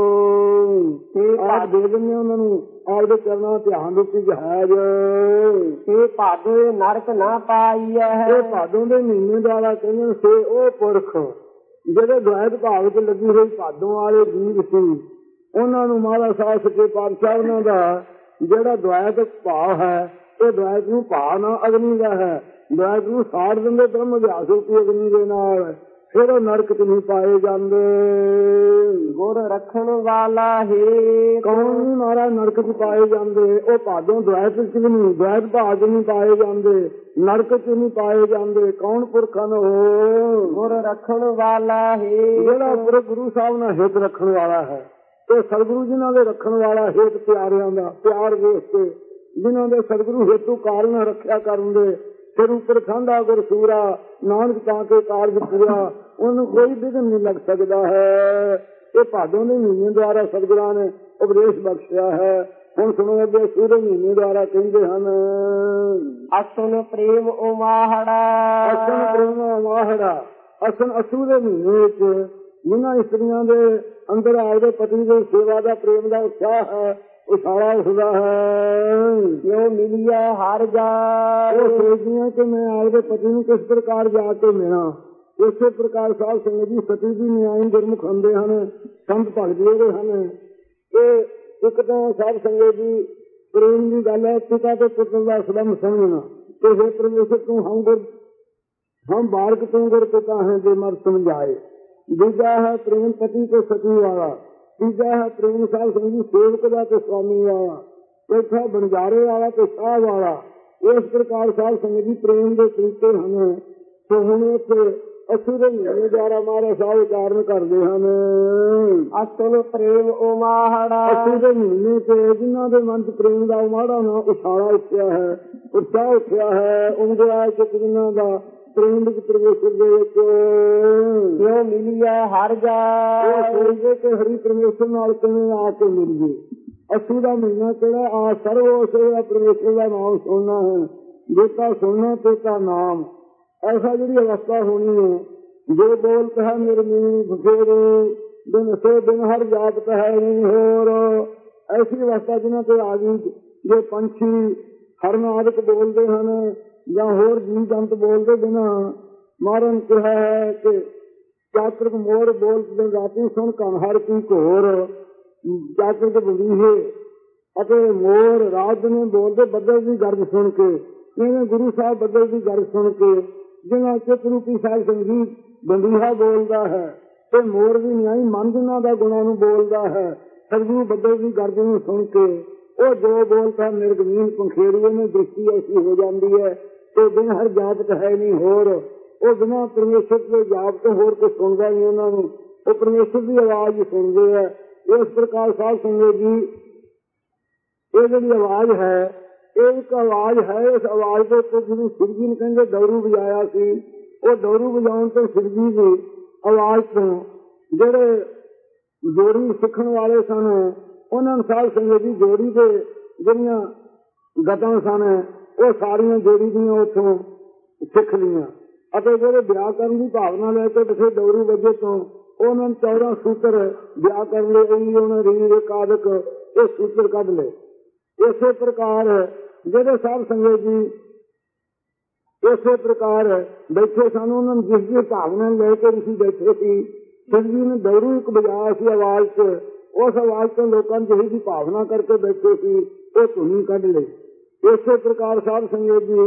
ਆਪ ਦੇ ਦਿੰਦੇ ਉਹਨਾਂ ਨੂੰ ਆਪਦੇ ਚਰਨਾਂ ਧਿਆਨ ਰੂਪੀ ਜਹਾਜ਼। ਇਹ ਭਾਦੋ ਨਰਕ ਨਾ ਪਾਈ ਹੈ। ਇਹ ਭਾਦੋਂ ਦੇ ਮਹੀਨੇ ਦੁਆਰਾ ਕਹਿੰਦੇ ਸੇ ਉਹ ਪੁਰਖ ਜਿਹੜੇ ਦੁਆਇਤ ਭਾਵ ਚ ਲੱਗੀ ਹੋਈ ਭਾਦੋਂ ਵਾਲੇ ਜੀਵ ਸੀ, ਉਹਨਾਂ ਨੂੰ ਮਹਾਰਾਜ ਸਾਹਿਬ ਸੱਚੇ ਪਾਤਸ਼ਾਹ ਉਹਨਾਂ ਦਾ ਜਿਹੜਾ ਦੁਆਇਤ ਭਾਵ ਹੈ, ਇਹ ਦੁਆਇਤ ਨੂੰ ਭਾਵ ਨਾ ਅਗਨੀ ਦਾ ਹੈ। ਦੁਆਇਤ ਨੂੰ ਸਾੜ ਦਿੰਦੇ ਬ੍ਰਹਮ ਅਭਿਆਸ ਰੂਪੀ ਅਗਨੀ ਦੇ ਨਾਲ। ਫਿਰ ਉਹ ਨਰਕ ਚ ਨਹੀਂ ਪਾਏ ਜਾਂਦੇ। ਗੁਰ ਰੱਖਣ ਵਾਲਾ ਹੈ ਕੌਣ ਨਹੀਂ ਮਹਾਰਾਜ ਨਰਕ ਚ ਪਾਏ ਜਾਂਦੇ? ਉਹ ਭਾਦੋਂ ਦੁਆਇਤ ਚ ਵੀ ਨਹੀਂ, ਦੁਆਇਤ ਭਾਗ ਨਹੀਂ ਪਾਏ ਜਾਂਦੇ, ਨਰਕ ਚ ਨਹੀਂ ਪਾਏ ਜਾਂਦੇ। ਕੌਣ ਪੁਰਖਨ ਹੋ? ਗੁਰ ਰੱਖਣ ਵਾਲਾ ਹੈ ਜਿਹੜਾ ਪੁਰਖ ਗੁਰੂ ਸਾਹਿਬ ਨਾਲ ਹਿੱਤ ਰੱਖਣ ਵਾਲਾ ਹੈ, ਤੇ ਸਤਿਗੁਰੂ ਜਿਨ੍ਹਾਂ ਦੇ ਰੱਖਣ ਵਾਲਾ ਹਿੱਤ ਪਿਆਰਿਆਂ ਦਾ ਪਿਆਰ ਵੇਖ ਕੇ, ਜਿਨ੍ਹਾਂ ਦੇ ਸਤਿਗੁਰੂ ਹੇਤੂ ਕਾਰਨ ਰੱਖਿਆ ਕਰਨ ਦੇ, ਫਿਰ ਉੱਪਰ ਖਾਂਦਾ ਗੁਰ ਸੂਰਾ, ਨਾਨਕ ਤਾਂ ਕੇ ਕਾਰਜ ਪੂਰਾ, ਉਹਨੂੰ ਕੋਈ ਵਿਘਨ ਨਹੀਂ ਲੱਗ ਸਕਦਾ ਹੈ। ਇਹ ਭਾਦੋਂ ਦੇ ਮਹੀਨੇ ਦੁਆਰਾ ਸਤਿਗੁਰਾਂ ਨੇ ਉਪਦੇਸ਼ ਬਖਸ਼ਿਆ ਹੈ। ਹੁਣ ਸੁਣੋ ਅੱਗੇ ਸੂਰੇ ਮਹੀਨੇ ਦੁਆਰਾ ਕਹਿੰਦੇ ਹਨ, ਅਸਨ ਪ੍ਰੇਮ ਉਮਾਹੜਾ। ਅਸਨ ਪ੍ਰੇਮ ਉਮਾਹੜਾ। ਅਸਨ ਅਸੂ ਦੇ ਮਹੀਨੇ ਵਿੱਚ ਜਿਨ੍ਹਾਂ ਇਸਤਰੀਆਂ ਦੇ ਅੰਦਰ ਆਪਦੇ ਪਤੀ ਦੀ ਸੇਵਾ ਦਾ ਪ੍ਰੇਮ ਦਾ ਉਤਸ਼ਾਹ ਹੈ, ਉਛਾਲਾ ਉੱਠਦਾ ਹੈ। ਜੋ ਮਿਲਿਆ ਹਰ ਜਾ, ਉਹ ਸੋਚਦੀਆਂ ਕਿ ਮੈਂ ਆਪਦੇ ਪਤੀ ਨੂੰ ਕਿਸ ਪ੍ਰਕਾਰ ਜਾ ਕੇ ਮਿਲਾਂ। ਇਸੇ ਪ੍ਰਕਾਰ ਸਾਧ ਸੰਗਤ ਜੀ ਸਤੀ ਦੀ ਨਿਆਇ ਗੁਰਮੁਖ ਹੁੰਦੇ ਹਨ, ਸੰਤ ਭਗਤ ਜਿਹੜੇ ਹਨ। ਇਹ ਇੱਕ ਤਾਂ ਸਾਧ ਸੰਗਤ ਜੀ ਪ੍ਰੇਮ ਦੀ ਗੱਲ ਹੈ, ਪਿਤਾ ਤੇ ਪੁੱਤਰ ਦਾ ਸਬੰਧ ਸਮਝਣਾ। ਤੇ हे ਪਰਮੇਸ਼ਰ ਤੂੰ ਹਮ ਗੁਰ ਹਮ ਬਾਲਕ ਤੂੰ ਗੁਰ ਪਿਤਾ ਹੈ ਜੇ ਮਰ ਸਮਝਾਏ। ਦੂਜਾ ਹੈ ਪ੍ਰੇਮ ਪਤੀ ਤੇ ਸਤੀ ਵਾਲਾ। ਤੀਜਾ ਹੈ ਪ੍ਰੇਮ ਸਾਧ ਸੰਗਤ ਜੀ ਸੇਵਕ ਦਾ ਤੇ ਸਵਾਮੀ ਵਾਲਾ। ਚੌਥਾ ਬੰਜਾਰੇ ਵਾਲਾ ਤੇ ਸ਼ਾਹ ਵਾਲਾ। ਇਸ ਪ੍ਰਕਾਰ ਸਾਧ ਸੰਗਤ ਜੀ ਪ੍ਰੇਮ ਦੇ ਤਰੀਕੇ ਹਨ। ਸੋ ਹੁਣ ਇੱਥੇ ਅਸੀਂ ਦੇ ਮਹੀਨੇ ਦੁਆਰਾ ਮਾਰੇ ਸਾਹਿਬ ਉਚਾਰਨ ਕਰਦੇ ਹਨ, ਅਸਨ ਪ੍ਰੇਮ ਉਮਾਹੜਾ। ਅਸੀਂ ਦੇ ਮਹੀਨੇ ਤੇ ਜਿਨ੍ਹਾਂ ਦੇ ਮਨ ਚ ਪ੍ਰੇਮ ਦਾ ਉਮਾੜਾ ਨਾ ਉਛਾਲਾ ਉੱਠਿਆ ਹੈ, ਉਤਸ਼ਾਹ ਉੱਠਿਆ ਹੈ, ਉਮੜਾ ਚਿੱਤ ਜਿਨ੍ਹਾਂ ਦਾ ਪ੍ਰੇਮ ਵਿੱਚ ਪਰਮੇਸ਼ਰ ਦੇ ਵਿੱਚ ਜੋ ਮਿਲਿਆ ਹਰ ਜਾ, ਉਹ ਸੋਚਦੇ ਕਿ ਹਰੀ ਪਰਮੇਸ਼ਰ ਨਾਲ ਕਿਵੇਂ ਆ ਕੇ ਮਿਲੀਏ। ਅਸੀਂ ਦਾ ਮਹੀਨਾ ਕਿਹੜਾ? ਆ ਸਰਵ ਸੇਵਾ ਪਰਮੇਸ਼ਰ ਦਾ ਨਾਮ ਸੁਣਨਾ ਹੈ। ਜੇਤਾ ਸੁਣਨਾ ਤੇਤਾ ਨਾਮ। ਐਸਾ ਜਿਹੜੀ ਅਵਸਥਾ ਹੋਣੀ ਹੈ, ਜੋ ਬੋਲਤ ਹੈ ਨਿਰਮੀਨ ਬਸੇਰੇ, ਬਿਨ ਸੇ ਬਿਨ ਹਰ ਜਾਪਤ ਹੈ ਨਹੀਂ ਹੋਰ। ਐਸੀ ਅਵਸਥਾ ਜਿਹਨਾਂ ਤੇ ਆ ਗਈ, ਜੋ ਪੰਛੀ ਹਰਨ ਆਦਿਕ ਬੋਲਦੇ ਹਨ ਜਾਂ ਹੋਰ ਜੀਵ ਜੰਤ ਬੋਲਦੇ ਬਿਨਾ ਮਾਰਨ ਕਿਹਾ ਹੈ ਕਿ ਚਾਤਰਕ ਮੋਰ ਬੋਲਦੇ ਰਾਤੀ ਸੁਣ ਕਨ ਹਰ ਕੀ ਘੋਰ। ਚਾਤਰਕ ਬੰਦੀਏ ਅਤੇ ਮੋਰ ਰਾਤ ਨੂੰ ਬੋਲਦੇ ਬੱਦਲ ਦੀ ਗਰਜ ਸੁਣ ਕੇ। ਇਹਨੇ ਗੁਰੂ ਸਾਹਿਬ ਬੱਦਲ ਦੀ ਗਰਜ ਸੁਣ ਕੇ, ਜਿਹਨਾਂ ਚਿੱਤ ਰੂਪੀ ਸਾਧ ਸੰਗੀਤ ਬੰਦੀਹਾ ਬੋਲਦਾ ਹੈ, ਤੇ ਮੋਰ ਦੀ ਨਿਆਈ ਮਨ ਜਿਨ੍ਹਾਂ ਦਾ ਗੁਣਾਂ ਨੂੰ ਬੋਲਦਾ ਹੈ, ਸਤਿਗੁਰੂ ਬੱਦਲ ਦੀ ਗਰਜ ਨੂੰ ਸੁਣ ਕੇ ਉਹ ਜੋ ਬੋਲਦਾ ਨਿਰਗਮੀਨ ਪੰਖੇੜੀ, ਉਹਨੂੰ ਦ੍ਰਿਸ਼ਟੀ ਐਸੀ ਹੋ ਜਾਂਦੀ ਹੈ ਤੇ ਬਿਨ ਹਰ ਜਾਪਤ ਹੈ ਨਹੀਂ ਹੋਰ। ਉਹ ਬਿਨਾਂ ਪਰਮੇਸ਼ਰ ਦੇ ਜਾਪ ਤੋਂ ਹੋਰ ਕੁਝ ਸੁਣਦਾ ਨਹੀਂ ਉਹਨਾਂ ਨੂੰ, ਉਹ ਪਰਮੇਸ਼ਰ ਦੀ ਆਵਾਜ਼ ਹੀ ਸੁਣਦੇ ਹੈ। ਇਸ ਪ੍ਰਕਾਰ ਸਾਧ ਸੰਗਤ ਜੀ ਇਹ ਜਿਹੜੀ ਆਵਾਜ਼ ਹੈ, ਇਹ ਇੱਕ ਆਵਾਜ਼ ਹੈ। ਇਸ ਆਵਾਜ਼ ਦੇ ਉੱਤੇ ਜਿਹਨੂੰ ਸ਼ਿਵ ਜੀ ਨੂੰ ਕਹਿੰਦੇ ਡੋਰੂ ਵਜਾਇਆ ਸੀ, ਉਹ ਡੋਰੂ ਵਜਾਉਣ ਤੋਂ ਸ਼ਿਵ ਜੀ ਦੀ ਆਵਾਜ਼ ਤੋਂ ਜਿਹੜੇ ਜੋੜੀ ਸਿੱਖਣ ਵਾਲੇ ਸਨ, ਉਹਨਾਂ ਨੂੰ ਸਾਧ ਸੰਗਤ ਜੀ ਜੋੜੀ ਦੇ ਜਿਹੜੀਆਂ ਗਤਾਂ ਸਨ ਉਹ ਸਾਰੀਆਂ ਜੋੜੀ ਦੀਆਂ ਉੱਥੋਂ ਸਿੱਖ ਲਈਆਂ। ਅਤੇ ਜਿਹੜੇ ਵਿਆਹ ਕਰਨ ਦੀ ਭਾਵਨਾ ਲੈ ਕੇ ਕਿਸੇ ਡੋਰੂ ਵਜੇ ਤੋਂ ਉਹਨਾਂ ਨੂੰ ਚੌਦਾਂ ਸੂਤਰ ਵਿਆਹ ਕਰਨ ਲਈ ਉਹਨਾਂ ਰੀੜ ਕਾਦਕ ਇਹ ਸੂਤਰ ਕੱਢ ਲਏ। ਇਸੇ ਪ੍ਰਕਾਰ ਜਿਹੜੇ ਸਾਧ ਸੰਗਤ ਜੀ ਇਸੇ ਪ੍ਰਕਾਰ ਬੈਠੇ ਸਨ, ਉਹਨਾਂ ਨੂੰ ਜਿਸ ਦੀ ਭਾਵਨਾ ਲੈ ਕੇ ਤੁਸੀਂ ਬੈਠੇ ਸੀ, ਸ਼ਿਵ ਜੀ ਨੇ ਡੋਰੂ ਇੱਕ ਵਜਾਇਆ ਸੀ ਆਵਾਜ਼ ਚ। ਉਸ ਆਵਾਜ਼ ਤੋਂ ਲੋਕਾਂ ਨੂੰ ਜਿਹੀ ਭਾਵਨਾ ਕਰਕੇ ਬੈਠੇ ਸੀ ਉਹ ਧੁਨੀ ਕੱਢ ਲਈ। ਇਸੇ ਪ੍ਰਕਾਰ ਸਾਧ ਸੰਗਤ ਜੀ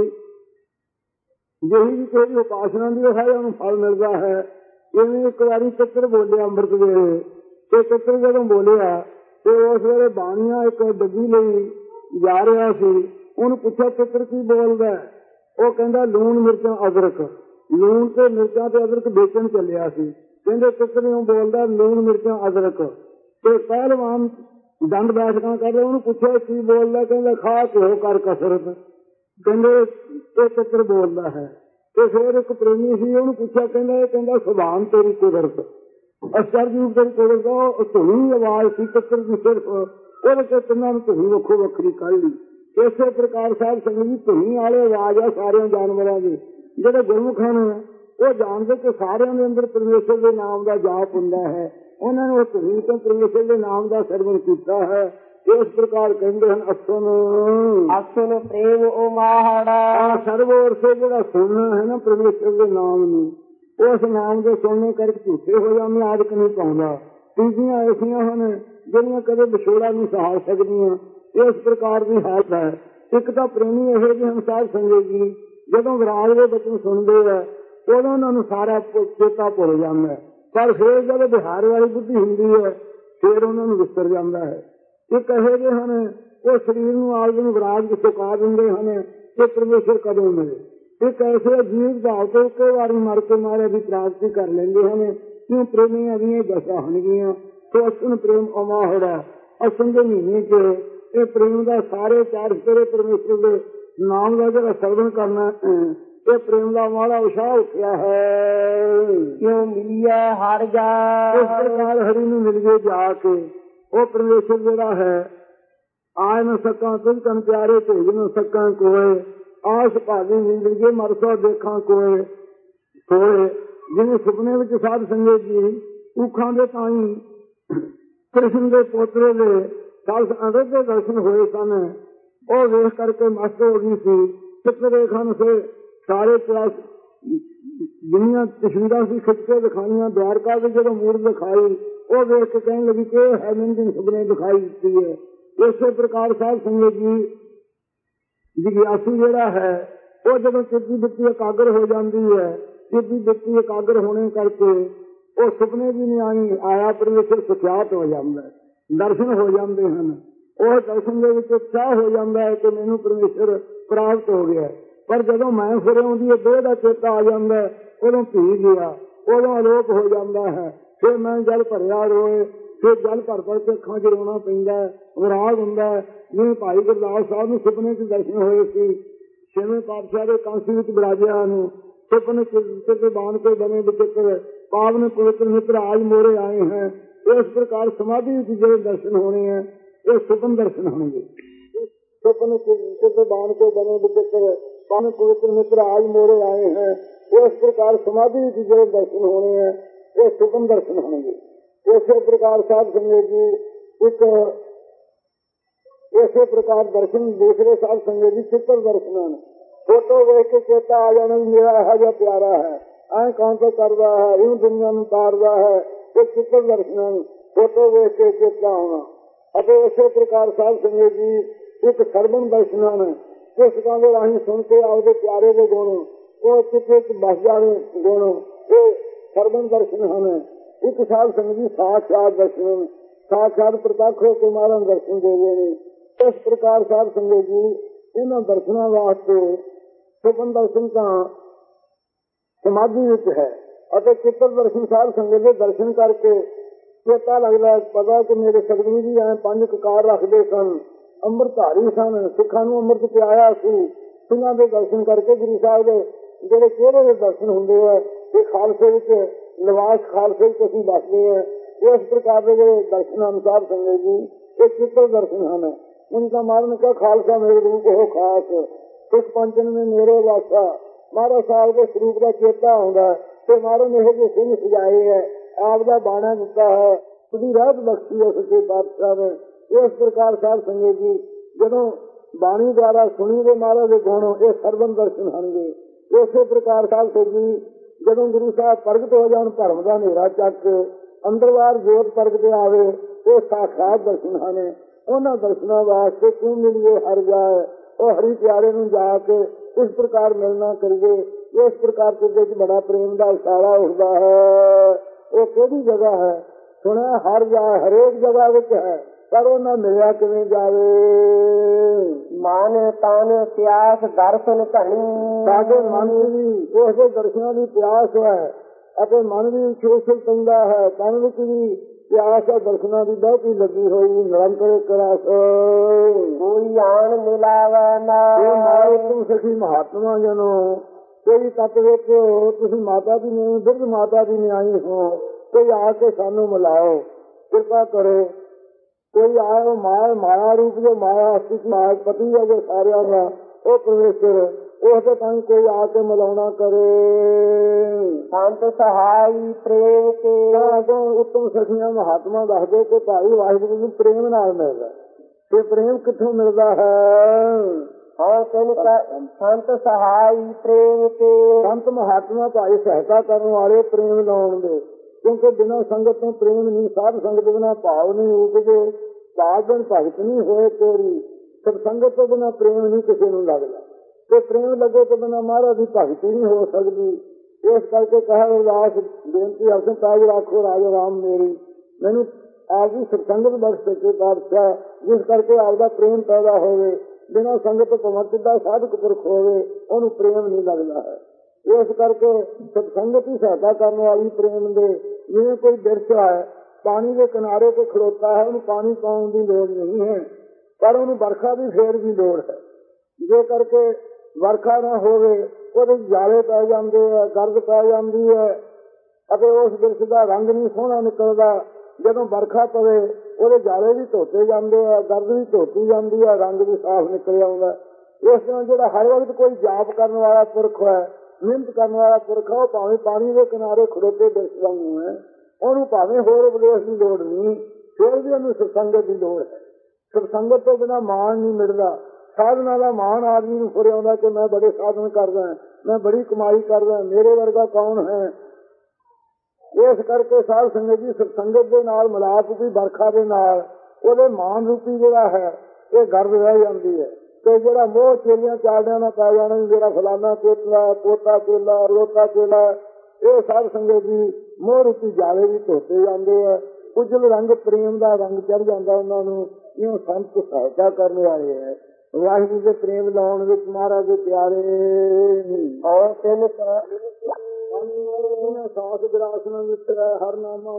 ਜਿਹੀ ਵੀ ਕੋਈ ਉਪਾਸਨਾ ਦੀ ਹੈ ਉਹਨੂੰ ਫਲ ਮਿਲਦਾ ਹੈ। ਇਵੇਂ ਇੱਕ ਵਾਰੀ ਚਿੱਤਰ ਬੋਲਿਆ ਅੰਮ੍ਰਿਤ ਵੇਲੇ, ਤੇ ਚਿੱਤਰ ਜਦੋਂ ਬੋਲਿਆ ਤੇ ਉਸ ਵੇਲੇ ਬਾਣੀਆਂ ਇੱਕ ਡੱਬੀ ਲਈ ਜਾ ਰਿਹਾ ਸੀ। ਉਹਨੂੰ ਪੁੱਛਿਆ ਚਿੱਤਰ ਕੀ ਬੋਲਦਾ? ਉਹ ਕਹਿੰਦਾ ਲੂਣ ਮਿਰਚਾਂ ਅਦਰਕ। ਲੂਣ ਤੇ ਮਿਰਚਾਂ ਤੇ ਅਦਰਕ ਵੇਚਣ ਚੱਲਿਆ ਸੀ। ਕਹਿੰਦੇ ਚਿੱਤਰ ਨੂੰ ਬੋਲਦਾ ਲੂਣ ਮਿਰਚਾਂ ਅਦਰਕ। ਤੇ ਪਹਿਲਵਾਨ ਦੰਡ ਬੈਠਕਾਂ ਕਰਦੇ, ਉਹਨੂੰ ਪੁੱਛਿਆ ਕੀ ਬੋਲਦਾ? ਕਹਿੰਦਾ ਖਾ ਘਿਓ ਕਰ ਕਸਰਤ। ਕਹਿੰਦੇ ਇਹ ਚਿੱਤਰ ਬੋਲਦਾ ਹੈ। ਤੇ ਫਿਰ ਇੱਕ ਪ੍ਰੇਮੀ ਸੀ, ਉਹਨੂੰ ਪੁੱਛਿਆ, ਕਹਿੰਦਾ ਇਹ ਕਹਿੰਦਾ ਸੁਭਾਨ ਤੇਰੀ ਕੁਦਰਤ, ਅਸ਼ਚਰਜੀਤ ਤੇਰੀ ਕੁਦਰਤ। ਉਹ ਧੁਨੀ ਆਵਾਜ਼ ਸੀ ਚਿੱਤਰ ਦੀ, ਸਿਰਫ ਉਹਦੇ ਤੇ ਤਿੰਨਾਂ ਨੂੰ ਧੁਨੀ ਵੱਖੋ ਵੱਖਰੀ ਕੱਢ ਲਈ। ਇਸੇ ਪ੍ਰਕਾਰ ਸਾਧ ਸੰਗਤ ਜੀ ਧੁਨੀ ਵਾਲੇ ਆਵਾਜ਼ ਆ ਸਾਰਿਆਂ ਜਾਨਵਰਾਂ ਦੀ। ਜਿਹੜੇ ਗੁਰਮੁਖ ਹਨ ਉਹ ਜਾਣਦੇ ਕਿ ਸਾਰਿਆਂ ਦੇ ਅੰਦਰ ਪਰਮੇਸ਼ਰ ਦੇ ਨਾਮ ਦਾ ਜਾਪ ਹੁੰਦਾ ਹੈ। ਉਹਨਾਂ ਨੇ ਉਹ ਧੁਨੀ ਤੋਂ ਪਰਮੇਸ਼ਰ ਦੇ ਨਾਮ ਦਾ ਸਰਵਣ ਕੀਤਾ ਹੈ। ਇਸ ਪ੍ਰਕਾਰ ਕਹਿੰਦੇ ਹਨ ਅਸਨ ਅਸਨ ਪ੍ਰੇਮ ਉਮਾਹੜਾ। ਸਰਵੋਰ ਸੇ ਜਿਹੜਾ ਸੁਣਨਾ ਹੈ ਨਾ ਪਰਮੇਸ਼ਰ ਦੇ ਨਾਮ ਨੂੰ, ਉਸ ਨਾਮ ਦੇ ਸੁਣਨੇ ਕਰਕੇ ਝੂਠੇ ਹੋ ਜਾਂਦੇ, ਆਦਿਕ ਨਹੀਂ ਪਾਉਂਦਾ। ਤੀਜੀਆਂ ਐਸੀਆਂ ਹਨ ਜਿਹੜੀਆਂ ਕਦੇ ਵਿਛੋੜਾ ਨਹੀਂ ਸਹਾਰ ਸਕਦੀਆਂ। ਇਸ ਪ੍ਰਕਾਰ ਦੀ ਹਾਲਤ ਹੈ। ਇੱਕ ਤਾਂ ਪ੍ਰੇਮੀ ਇਹੋ ਜਿਹੇ ਹਨ ਸਾਧ ਸੰਗਤ ਜੀ, ਜਦੋਂ ਵਿਰਾਗ ਦੇ ਬਚਨ ਸੁਣਦੇ ਹੈ ਉਦੋਂ ਉਹਨਾਂ ਨੂੰ ਸਾਰਾ ਚੇਤਾ ਭੁੱਲ ਜਾਂਦਾ। ਪਰ ਫਿਰ ਜਦੋਂ ਬਿਹਾਰ ਵਾਲੀ ਬੁੱਧੀ ਹੁੰਦੀ ਹੈ ਫਿਰ ਉਹਨਾਂ ਨੂੰ ਵਿਸਰ ਜਾਂਦਾ ਹੈ। ਇੱਕ ਇਹੋ ਜਿਹੇ ਹਨ ਉਹ ਸਰੀਰ ਨੂੰ ਆਪਦੇ ਨੂੰ ਵਿਰਾਜ ਕੇ ਸੁਕਾ ਦਿੰਦੇ ਹਨ ਕਿ ਪਰਮੇਸ਼ਰ ਕਦੋਂ ਮਿਲੇ। ਇੱਕ ਐਸੇ ਜੀਵ ਭਾਵ ਤੋਂ ਇੱਕੇ ਵਾਰੀ ਮਰ ਕੇ ਮਾਰੇ ਦੀ ਪ੍ਰਾਪਤੀ ਕਰ ਲੈਂਦੇ ਹਨ। ਕਿਉਂ ਪ੍ਰੇਮੀਆਂ ਦੀਆਂ ਦਸ਼ਾ ਹੋਣਗੀਆਂ ਸੋ ਅਸਨ ਪ੍ਰੇਮ ਅਮਾਹੜਾ ਅਸਨ ਦੇ ਮਹੀਨੇ ਚ ਇਹ ਪ੍ਰੇਮ ਦਾ ਸਾਰੇ ਚਾਰ ਸਵੇਰੇ ਪਰਮੇਸ਼ਰ ਦੇ ਨਾਮ ਦਾ ਜਿਹੜਾ ਸਰਵਣ ਕਰਨਾ ਇਹ ਪ੍ਰੇਮ ਦਾ ਮਾੜਾ ਉਸ਼ਾਹ ਉੱਠਿਆ ਹੈ। ਕਿਉਂ ਮਿਲਿਆ ਹਰ ਜਾ ਇਸ ਪ੍ਰਕਾਰ ਹਰੀ ਨੂੰ ਮਿਲ ਗਏ ਜਾ ਕੇ ਉਹ ਪਰਮੇਸ਼ਰ ਜਿਹੜਾ ਹੈ ਆਏ ਨਾ ਸਕਾਂ ਤੁਝ ਕਨ ਪਿਆਰੇ ਭੇਜ ਨਾ ਸਕਾਂ ਕੋਏ ਆਸ ਭਾਗੀ ਜ਼ਿੰਦਗੀ ਮਰਸਾ ਦੇਖਾਂ ਕੋਏ ਸੋਏ। ਜਿਵੇਂ ਸੁਪਨੇ ਵਿੱਚ ਸਾਧ ਸੰਗਤ ਜੀ ਉਖਾਂ ਦੇ ਤਾਈ ਕ੍ਰਿਸ਼ਨ ਦੇ ਪੋਤਰੇ ਦੇ ਦਸ ਅੰਦਰ ਦੇ ਦਰਸ਼ਨ ਹੋਏ ਸਨ। ਉਹ ਵੇਖ ਕਰਕੇ ਮਸਤ ਹੋ ਗਈ ਸੀ। ਚਿੱਤਰ ਰੇਖਾ ਨੂੰ ਸੇ ਸਾਰੇ ਪਿਆਸ ਦੁਨੀਆਂ ਤਸਵੀਰਾਂ ਸੀ ਖਿੱਚ ਕੇ ਦਿਖਾਈਆਂ। ਦੁਆਰਕਾ ਦੇ ਜਦੋਂ ਮੂਰਤ ਦਿਖਾਈ ਉਹ ਵੇਖ ਕੇ ਕਹਿਣ ਲੱਗੀ ਕਿ ਇਹ ਹੈ ਮੈਨੂੰ ਜਿਹੜੀ ਸੁਪਨੇ ਦਿਖਾਈ ਦਿੱਤੀ ਹੈ। ਇਸੇ ਪ੍ਰਕਾਰ ਸਾਧ ਸੰਗਤ ਜੀ ਜਿਗਿਆਸੂ ਜਿਹੜਾ ਹੈ ਉਹ ਜਦੋਂ ਚਿੱਤੀ ਬਿੱਤੀ ਇਕਾਗਰ ਹੋ ਜਾਂਦੀ ਹੈ ਚਿੱਤੀ ਬਿੱਤੀ ਇਕਾਗਰ ਹੋਣੇ ਕਰਕੇ ਉਹ ਸੁਪਨੇ ਵੀ ਨਹੀਂ ਆਈ ਆਇਆ ਪਰਮੇਸ਼ਰ ਸੁਖਿਆਤ ਹੋ ਜਾਂਦਾ। ਦਰਸ਼ਨ ਹੋ ਜਾਂਦੇ ਹਨ। ਉਹ ਦਰਸ਼ਨ ਦੇ ਵਿੱਚ ਉਤਸ਼ਾਹ ਹੋ ਜਾਂਦਾ ਹੈ ਕਿ ਮੈਨੂੰ ਪਰਮੇਸ਼ਰ ਪ੍ਰਾਪਤ ਹੋ ਗਿਆ। ਪਰ ਜਦੋਂ ਮੈਂ ਫਿਰ ਆਉਂਦੀ ਹੈ ਦੇਹ ਦਾ ਚੇਤਾ ਆ ਜਾਂਦਾ ਉਦੋਂ ਭੀ ਗਿਆ ਉਦੋਂ ਅਲੋਪ ਹੋ ਜਾਂਦਾ ਹੈ। ਫਿਰ ਮੈਂ ਜਲ ਭਰਿਆ ਰੋਏ ਫਿਰ ਜਲ ਭਰ ਭਰ ਕੇ ਅੱਖਾਂ ਚ ਰੋਣਾ ਪੈਂਦਾ ਵਿਰਾਗ ਹੁੰਦਾ। ਜਿਵੇਂ ਭਾਈ ਗੁਰਦਾਸ ਸਾਹਿਬ ਨੂੰ ਸੁਪਨੇ ਚ ਦਰਸ਼ਨ ਹੋਏ ਸੀ। ਛੇਵੇਂ ਪਾਤਸ਼ਾਹ ਦੇ ਕਾਂਸੀ ਵਿੱਚ ਬਿਰਾਜਿਆ ਨੂੰ ਸੁਪਨੇ ਚ ਬਾਣ ਕੇ ਬਣੇ ਬਚਿੱਤਰ ਪਾਵਨ ਪਵਿੱਤਰ ਮਿੱਤਰ ਆਜ ਮੋਰੇ ਆਏ हैं। ਇਸ ਪ੍ਰਕਾਰ ਸਮਾਧੀ ਵਿੱਚ ਜਿਹੜੇ ਦਰਸ਼ਨ ਹੋਣੇ ਹੈ ਇਹ ਸੁਪਨ ਦਰਸ਼ਨ ਹੋਣਗੇ। ਸੁਪਨ चित्र बाण को बने विचित्र पावन पवित्र मित्र आज मोरे आए हैं। इस प्रकार समाधि के जो दर्शन होने हैं ये सुपन दर्शन होंगे। इसी प्रकार साध संगत जी एक इसी प्रकार दर्शन दूसरे साध संगत जी चित्र दर्शन फोटो देख के चेता आ जाना मेरा है जो प्यारा है ऐ कौन तो कर रहा है यूं दुनिया में तार रहा है ये चित्र दर्शन फोटो देख के चेता होना। ਅਤੇ ਇਸੇ ਪ੍ਰਕਾਰ ਸਾਧ ਸੰਗਤ ਜੀ ਇੱਕ ਸਰਵਣ ਦਰਸ਼ਨ ਹਨ। ਪੁਸਤਕਾਂ ਦੇ ਰਾਹੀਂ ਸੁਣ ਕੇ ਆਪਦੇ ਪਿਆਰੇ ਦੇ ਗੁਣ ਉਹ ਚਿੱਤੇ ਚ ਬਸ ਜਾਣੇ ਗੁਣ ਇਹ ਸਰਵਣ ਦਰਸ਼ਨ ਹਨ। ਇੱਕ ਸਾਧ ਸੰਗਤ ਜੀ ਸਾਖਿਆਤ ਦਰਸ਼ਨ ਸਾਖਿਆਤ ਪ੍ਰਤੱਖ ਹੋ ਕੇ ਮਾਰਨ ਦਰਸ਼ਨ ਦੇਵੇ ਨੇ। ਇਸ ਪ੍ਰਕਾਰ ਸਾਧ ਸੰਗਤ ਜੀ ਇਹਨਾਂ ਦਰਸ਼ਨਾਂ ਵਾਸਤੇ ਸੁਪਨ ਦਰਸ਼ਨ ਤਾਂ ਸਮਾਧੀ ਵਿੱਚ ਹੈ ਅਤੇ ਚਿੱਤਰ ਦਰਸ਼ਨ ਸਾਧ ਸੰਗਤ ਦੇ ਦਰਸ਼ਨ ਕਰਕੇ ਚੇਤਾ ਲੱਗਦਾ ਪਤਾ ਕਿ ਮੇਰੇ ਸਤਿਗੁਰੂ ਜੀ ਐ ਪੰਜ ਕਕਾਰ ਰੱਖਦੇ ਸਨ ਅੰਮ੍ਰਿਤਧਾਰੀ ਸਨ ਸਿੱਖਾਂ ਨੂੰ ਅੰਮ੍ਰਿਤ ਪਿਆਇਆ ਸੀ। ਸਿੰਘਾਂ ਦੇ ਦਰਸ਼ਨ ਕਰਕੇ ਗੁਰੂ ਸਾਹਿਬ ਦੇ ਜਿਹੜੇ ਚਿਹਰੇ ਦੇ ਦਰਸ਼ਨ ਹੁੰਦੇ ਆ ਇਹ ਖਾਲਸੇ ਵਿੱਚ ਨਿਵਾਸ ਖਾਲਸੇ ਵਿੱਚ ਅਸੀਂ ਬਸਦੇ ਹਾਂ। ਇਸ ਪ੍ਰਕਾਰ ਦੇ ਜਿਹੜੇ ਦਰਸ਼ਨ ਅਨੁਸਾਰ ਸੰਗਤ ਜੀ ਇਹ ਚਿੱਤਰ ਦਰਸ਼ਨ ਹਨ। ਉਨਕਾ ਮਾਰਨ ਕਾ ਖਾਲਸਾ ਮੇਰੇ ਰੂਪ ਹੋ ਖਾਸ ਸਿੱਖ ਪੰਚਨ में ਮੇਰੇ ਵਾਸਾ ਮਹਾਰਾਜ ਸਾਹਿਬ ਦੇ ਸਰੂਪ ਦਾ ਚੇਤਾ ਆਉਂਦਾ ਤੇ ਮਾਰਨ ਇਹੋ ਜਿਹੇ ਸਿੰਘ ਸਜਾਏ ਹੈ ਆਪ ਦਾ ਬਾਣਾ ਦਿੱਤਾ ਹੈ ਉਹਦੀ ਰਾਤ ਬਖਸ਼ੀ ਹੈ ਸੱਚੇ ਪਾਤਸ਼ਾਹ ਨੇ। ਇਸ ਪ੍ਰਕਾਰ ਸਾਧ ਸੰਗਤ ਜੀ ਜਦੋਂ ਬਾਣੀ ਦੁਆਰਾ ਸੁਣੀ ਦੇ ਮਹਾਰਾਜ ਦੇ ਗੁਣ ਇਹ ਸਰਵਨ ਦਰਸ਼ਨ ਹੋਣਗੇ। ਇਸੇ ਪ੍ਰਕਾਰ ਸਾਧ ਸੰਗਤ ਜੀ ਜਦੋਂ ਗੁਰੂ ਸਾਹਿਬ ਪ੍ਰਗਟ ਹੋ ਜਾਣ ਧਰਮ ਦਾ ਹਨੇਰਾ ਚੱਕ ਅੰਦਰਵਾਰ ਜੋਤ ਪ੍ਰਗਟ ਆਵੇ ਇਹ ਸਾਖਾਤ ਦਰਸ਼ਨ ਹਨ। ਉਹਨਾਂ ਦਰਸ਼ਨਾਂ ਵਾਸਤੇ ਕਿਉਂ ਮਿਲੀਏ ਹਰ ਜਾਏ ਉਹ ਹਰੀ ਪਿਆਰੇ ਨੂੰ ਜਾ ਕੇ ਇਸ ਪ੍ਰਕਾਰ ਮਿਲਣਾ ਕਰੀਏ। ਇਸ ਪ੍ਰਕਾਰ ਜਿਹਦੇ ਚ ਬੜਾ ਪ੍ਰੇਮ ਦਾ ਇਸ਼ਾਰਾ ਉੱਠਦਾ ਹੈ। ਉਹ ਕਿਹੜੀ ਜਗ੍ਹਾ ਹੈ ਸੁਣਿਆ ਹਰ ਜਾ ਹਰੇਕ ਜਗ੍ਹਾ ਵਿੱਚ ਹੈ ਪਰ ਉਹ ਨਾ ਮਿਲਿਆ ਕਿਵੇਂ ਜਾਵੇ। ਮਨ ਤਨ ਪਿਆਸ ਦਰਸ਼ਨ ਧਣੀ ਸਾਡੇ ਮਨ ਵੀ ਉਸਦੇ ਦਰਸ਼ਨਾਂ ਦੀ ਪਿਆਸ ਹੈ ਅਤੇ ਮਨ ਵੀ ਛੋਛਲ ਪੈਂਦਾ ਹੈ। ਤਨ ਵਿੱਚ ਵੀ ਪਿਆਸ ਹੈ ਦਰਸ਼ਨਾਂ ਦੀ ਬਹੁਤੀ ਲੱਗੀ ਹੋਈ ਨਿਰੰਤਰ ਕਰਾਸ ਕੋਈ ਆਣ ਮਿਲਾਵਾ ਨਾ ਤੂੰ ਸਖੀ ਮਹਾਤਮਾ ਜਨੋ ਕੋਈ ਤੱਤ ਵਿੱਚ ਤੁਸੀਂ ਮਾਤਾ ਦੀ ਨਹੀਂ ਬਿਰਧ ਮਾਤਾ ਦੀ ਨਿਆਈ ਹੋ ਕੋਈ ਆ ਕੇ ਸਾਨੂੰ ਮਿਲਾਓ ਕਿਰਪਾ ਕਰੋ। ਕੋਈ ਆਏ ਮਾਇਆ ਮਾਇਆ ਰੂਪ ਜੋ ਮਾਇਆ ਅਸਤਿਤ ਮਾਇਆ ਪਤੀ ਹੈ ਜੋ ਸਾਰਿਆਂ ਦਾ ਉਹ ਪਰਮੇਸ਼ਰ ਉਸ ਦੇ ਤਾਂ ਕੋਈ ਆ ਕੇ ਮਿਲਾਉਣਾ ਕਰੇ। ਸੰਤ ਸਹਾਈ ਪ੍ਰੇਮ ਕੇ ਉੱਤਮ ਸਖੀਆਂ ਮਹਾਤਮਾ ਦੱਸਦੇ ਕਿ ਭਾਈ ਵਾਹਿਗੁਰੂ ਨੂੰ ਪ੍ਰੇਮ ਨਾਲ ਮਿਲਦਾ ਤੇ ਪ੍ਰੇਮ ਕਿੱਥੋਂ ਮਿਲਦਾ ਹੈ। ਹਾਂ ਸੰਤ ਸਹਾਈ ਪ੍ਰੇਮ ਕੇ ਸੰਤ ਮਹਾਤਮਾ ਭਾਈ ਸਹਾਇਤਾ ਕਰਨ ਵਾਲੇ ਪ੍ਰੇਮ ਲਾਉਣ ਦੇ ਕਿਉਂਕਿ ਬਿਨਾਂ ਸੰਗਤ ਤੋਂ ਪ੍ਰੇਮ ਨਹੀਂ ਸਾਧ ਸੰਗਤ ਬਿਨਾਂ ਭਾਵ ਨਹੀਂ ਉਪਜੇ ਸਾਧ ਜਨ ਭਗਤ ਨਹੀਂ ਹੋਏ ਤੇਰੀ ਸਭ ਸੰਗਤ ਤੋਂ ਬਿਨਾਂ ਪ੍ਰੇਮ ਨਹੀਂ ਕਿਸੇ ਨੂੰ ਲੱਗਦਾ ਤੇ ਪ੍ਰੇਮ ਲੱਗੇ ਤੋਂ ਬਿਨਾਂ ਮਹਾਰਾਜ ਦੀ ਭਗਤੀ ਨਹੀਂ ਹੋ ਸਕਦੀ। ਇਸ ਕਰਕੇ ਕਹਾ ਅਰਦਾਸ ਬੇਨਤੀ ਅਰਸ਼ਨ ਤਾਜ ਰੱਖੋ ਰਾਜਾ ਰਾਮ ਮੇਰੀ, ਮੈਨੂੰ ਆਪ ਦੀ ਸਤਸੰਗਤ ਬਖਸ਼ ਸੱਚੇ ਪਾਤਸ਼ਾਹ, ਜਿਸ ਕਰਕੇ ਆਪਦਾ ਪ੍ਰੇਮ ਪੈਦਾ ਹੋਵੇ। ਬਿਨਾਂ ਸੰਗਤ ਭਵਨ ਕਿੱਦਾਂ ਸਾਧਕ ਪੁਰਖ ਹੋਵੇ, ਉਹਨੂੰ ਪ੍ਰੇਮ ਨਹੀਂ ਲੱਗਦਾ ਹੈ। ਇਸ ਕਰਕੇ ਸਤਸੰਗਤ ਹੀ ਸਹਾਇਤਾ ਕਰਨ ਵਾਲੀ ਪ੍ਰੇਮ ਦੇ। ਜਿਵੇਂ ਕੋਈ ਬਿਰਛ ਹੈ, ਪਾਣੀ ਦੇ ਕਿਨਾਰੇ ਤੇ ਖੜੋਤਾ ਹੈ, ਉਹਨੂੰ ਪਾਣੀ ਪਾਉਣ ਦੀ ਲੋੜ ਨਹੀਂ ਹੈ, ਪਰ ਉਹਨੂੰ ਵਰਖਾ ਦੀ ਫੇਰ ਵੀ ਲੋੜ ਹੈ। ਜੇ ਕਰਕੇ ਵਰਖਾ ਨਾ ਹੋਵੇ, ਉਹਦੇ ਜਾਲੇ ਪੈ ਜਾਂਦੇ ਹੈ, ਗਰਦ ਪੈ ਜਾਂਦੀ ਹੈ, ਅਤੇ ਉਸ ਬਿਰਛ ਦਾ ਰੰਗ ਨਹੀਂ ਸੋਹਣਾ ਨਿਕਲਦਾ। ਜਦੋਂ ਵਰਖਾ ਪਵੇ, ਉਹਦੇ ਜਾਲੇ ਵੀ ਧੋਤੇ ਜਾਂਦੇ ਆ, ਗਰਦ ਵੀ ਧੋਤੀ ਜਾਂਦੀ ਹੈ, ਰੰਗ ਵੀ ਸਾਫ਼ ਨਿਕਲ ਆਉਂਦਾ। ਇਸ ਤਰ੍ਹਾਂ ਜਿਹੜਾ ਹਰ ਵਕਤ ਕੋਈ ਜਾਪ ਕਰਨ ਵਾਲਾ ਪੁਰਖ ਹੈ, ਮਿਹਨਤ ਕਰਨ ਵਾਲਾ ਪੁਰਖ ਹੈ, ਉਹ ਭਾਵੇਂ ਪਾਣੀ ਦੇ ਕਿਨਾਰੇ ਖੜੋਤੇ ਬਿਰਛ ਵਾਂਗੂ ਹੈ, ਉਹਨੂੰ ਭਾਵੇਂ ਹੋਰ ਉਪਦੇਸ਼ ਦੀ ਲੋੜ ਨਹੀਂ, ਫਿਰ ਵੀ ਉਹਨੂੰ ਸਤਸੰਗਤ ਦੀ ਲੋੜ ਹੈ। ਸਤਸੰਗਤ ਤੋਂ ਬਿਨਾਂ ਮਾਣ ਨਹੀਂ ਮਿਲਦਾ। ਸਾਧਨਾ ਦਾ ਮਾਣ ਆਦਮੀ ਨੂੰ ਫੁਰ ਆਉਂਦਾ ਕਿ ਮੈਂ ਬੜੇ ਸਾਧਨ ਕਰਦਾ, ਮੈਂ ਬੜੀ ਕਮਾਈ ਕਰਦਾ, ਮੇਰੇ ਵਰਗਾ ਕੌਣ ਹੈ। ਇਸ ਕਰਕੇ ਸਾਧ ਸੰਗਤ ਜੀ ਸਤਸੰਗਤ ਦੇ ਨਾਲ ਮਿਲਾਪ ਵੀ ਵਰਖਾ ਦੇ ਨਾਲ ਉਹਦੇ ਮਾਨ ਰੂਪੀ ਜਿਹੜਾ ਹੈ ਇਹ ਗਰਦ ਰਹਿ ਜਾਂਦੀ ਹੈ। ਤੇ ਜਿਹੜਾ ਮੋਹ ਚੇਲਿਆਂ ਚਾਲਿਆਂ ਨਾਲ ਪੈ ਜਾਣਾ, ਮੇਰਾ ਫਲਾਨਾ ਪੋਤਲਾ ਪੋਤਾ ਚੇਲਾ ਰੋਤਾ ਚੇਲਾ, ਇਹ ਸਾਧ ਸੰਗਤ ਜੀ ਮੋਹ ਰੂਪੀ ਜਾਲੇ ਵੀ ਧੋਤੇ ਜਾਂਦੇ ਆ। ਉਜਲ ਰੰਗ ਪ੍ਰੇਮ ਦਾ ਰੰਗ ਚੜ ਜਾਂਦਾ ਉਹਨਾਂ ਨੂੰ। ਇਉਂ ਸੰਤ ਸਹਾਇਤਾ ਕਰਨ ਵਾਲੇ ਹੈ। ਵਾਹਿਗੁਰੂ ਦੇ ਪ੍ਰੇਮ ਲਾਉਣ ਵਿੱਚ ਮਹਾਰਾਜ ਦੇ ਪਿਆਰੇ ਔਰ ਤਿੰਨ ਸਾਸ ਗਰਾਸਨ ਮਿੱਤਰ ਹਰ ਨਾਮਾ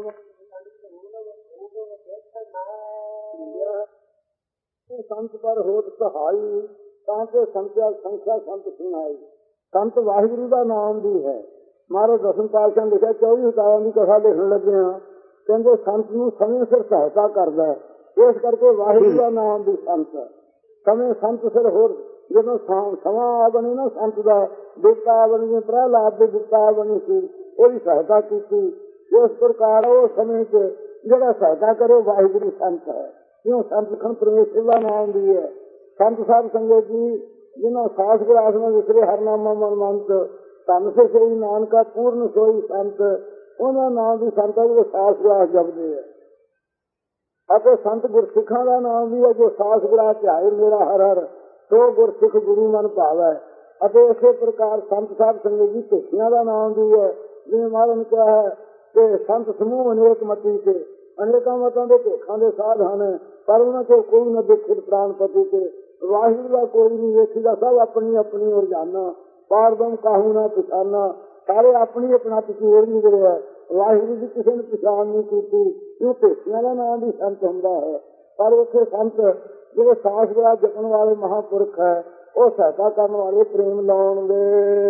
ਸੰਤ ਪਰ ਹੋਤ ਸਹਾਈ, ਤਾਂ ਕਿ ਸੰਖਿਆ ਸੰਖਿਆ ਸੰਤ ਸੁਣਾਈ। ਸੰਤ ਵਾਹਿਗੁਰੂ ਦਾ ਨਾਮ ਵੀ ਹੈ। ਮਹਾਰਾਜ ਦਸਮ ਪਾਤਸ਼ਾਹ ਨੇ ਲਿਖਿਆ, ਚੌਵੀ ਹਜ਼ਾਰਾਂ ਦੀ ਕਥਾ ਲਿਖਣ ਲੱਗੇ ਹਾਂ, ਕਹਿੰਦੇ ਸੰਤ ਨੂੰ ਸਮੇਂ ਸਿਰ ਸਹਾਇਤਾ ਕਰਦਾ ਹੈ। ਇਸ ਕਰਕੇ ਵਾਹਿਗੁਰੂ ਦਾ ਨਾਮ ਵੀ ਸੰਤ ਹੈ। ਸਮੇਂ ਸੰਤ ਸਿਰ ਹੋਰ ਜਦੋਂ ਸਮਾਂ ਆ ਬਣੀ ਨਾ ਸੰਤ ਦਾ ਦਿੱਤਾ ਆ ਬਣੀ, ਪ੍ਰਹਲਾਦ ਦੇ ਦਿੱਤਾ ਆ ਬਣੀ ਸੀ, ਉਹਦੀ ਸਹਾਇਤਾ ਕੀਤੀ। ਇਸ ਪ੍ਰਕਾਰ ਉਹ ਸਮੇਂ ਚ ਜਿਹੜਾ ਸਹਾਇਤਾ ਕਰੇ ਵਾਹਿਗੁਰੂ ਸੰਤ ਹੈ। ਕਿਉਂ ਸੰਤ ਲਖਣ ਪਰਮੇਸ਼ਰ ਦਾ ਨਾਮ ਵੀ ਹੈ। ਸੰਤ ਸਾਹਿਬ ਸੰਗਤ ਜੀ ਜਿਹਨਾਂ ਸਾਸ ਗਰਾਸ ਨਾਲ ਵਿਸਰੇ ਹਰਨਾਮਾ ਮਨ ਮੰਤ, ਧੰਨ ਸੇ ਸੋਈ ਨਾਨਕਾ ਪੂਰਨ ਸੋਈ ਸੰਤ, ਉਹਨਾਂ ਨਾਮ ਦੀ ਸੰਤਾਂ ਜਿਹੜੇ ਸਾਸ ਗਰਾਸ ਜਪਦੇ ਹੈ। ਅਤੇ ਸੰਤ ਗੁਰਸਿੱਖਾਂ ਦਾ ਨਾਮ ਵੀ ਹੈ, ਜੋ ਸਾਸ ਗਰਾਸ ਧਿਆਏ ਮੇਰਾ ਹਰ ਹਰ, ਸੋ ਗੁਰਸਿੱਖ ਗੁਰੂ ਮਨ ਭਾਵੈ। ਅਤੇ ਇਸੇ ਪ੍ਰਕਾਰ ਸੰਤ ਸਾਹਿਬ ਸੰਗਤ ਜੀ ਭੇਖੀਆਂ ਦਾ ਨਾਮ ਵੀ ਹੈ। ਜਿਵੇਂ ਮਹਾਰਾਜ ਨੇ ਕਿਹਾ ਹੈ ਕਿ ਸੰਤ ਸਮੂਹ ਅਨੇਕ ਮਤੀ ਤੇ, ਅਨੇਕਾਂ ਮਤਾਂ ਦੇ ਭੇਖਾਂ ਦੇ ਸਾਧ ਹਨ, ਪਰ ਉਹਨਾਂ ਚੋਂ ਕੋਈ ਨਾ ਦੇਖੇ ਪ੍ਰਾਣਪਤੀ ਤੇ। ਵਾਹਿਗੁਰੂ ਦਾ ਕੋਈ ਨਹੀਂ ਵੇਖੀਦਾ, ਸਭ ਆਪਣੀ ਆਪਣੀ ਰੋਜ਼ਾਨਾ, ਪਾਰਦਮ ਕਾਹੂ ਨਾ ਪਛਾਨਾ, ਸਾਰੇ ਆਪਣੀ ਆਪਣਾ ਤਕੀਰ ਨਹੀਂ ਰਿਹਾ। ਵਾਹਿਗੁਰੂ ਦੀ ਕਿਸੇ ਨੇ ਪਛਾਣ ਨਹੀਂ ਕੀਤੀ। ਇਹ ਭੇਖੀਆਂ ਦਾ ਨਾਮ ਵੀ ਸੰਤ ਹੁੰਦਾ ਹੈ। ਪਰ ਉੱਥੇ ਸੰਤ ਜਿਹੜੇ ਸਾਸ ਗਰਾਸ ਜਪਣ ਵਾਲੇ ਮਹਾਂਪੁਰਖ ਹੈ, ਉਹ ਸਹਾਇਤਾ ਕਰਨ ਵਾਲੇ ਪ੍ਰੇਮ ਲਾਉਣ ਦੇ।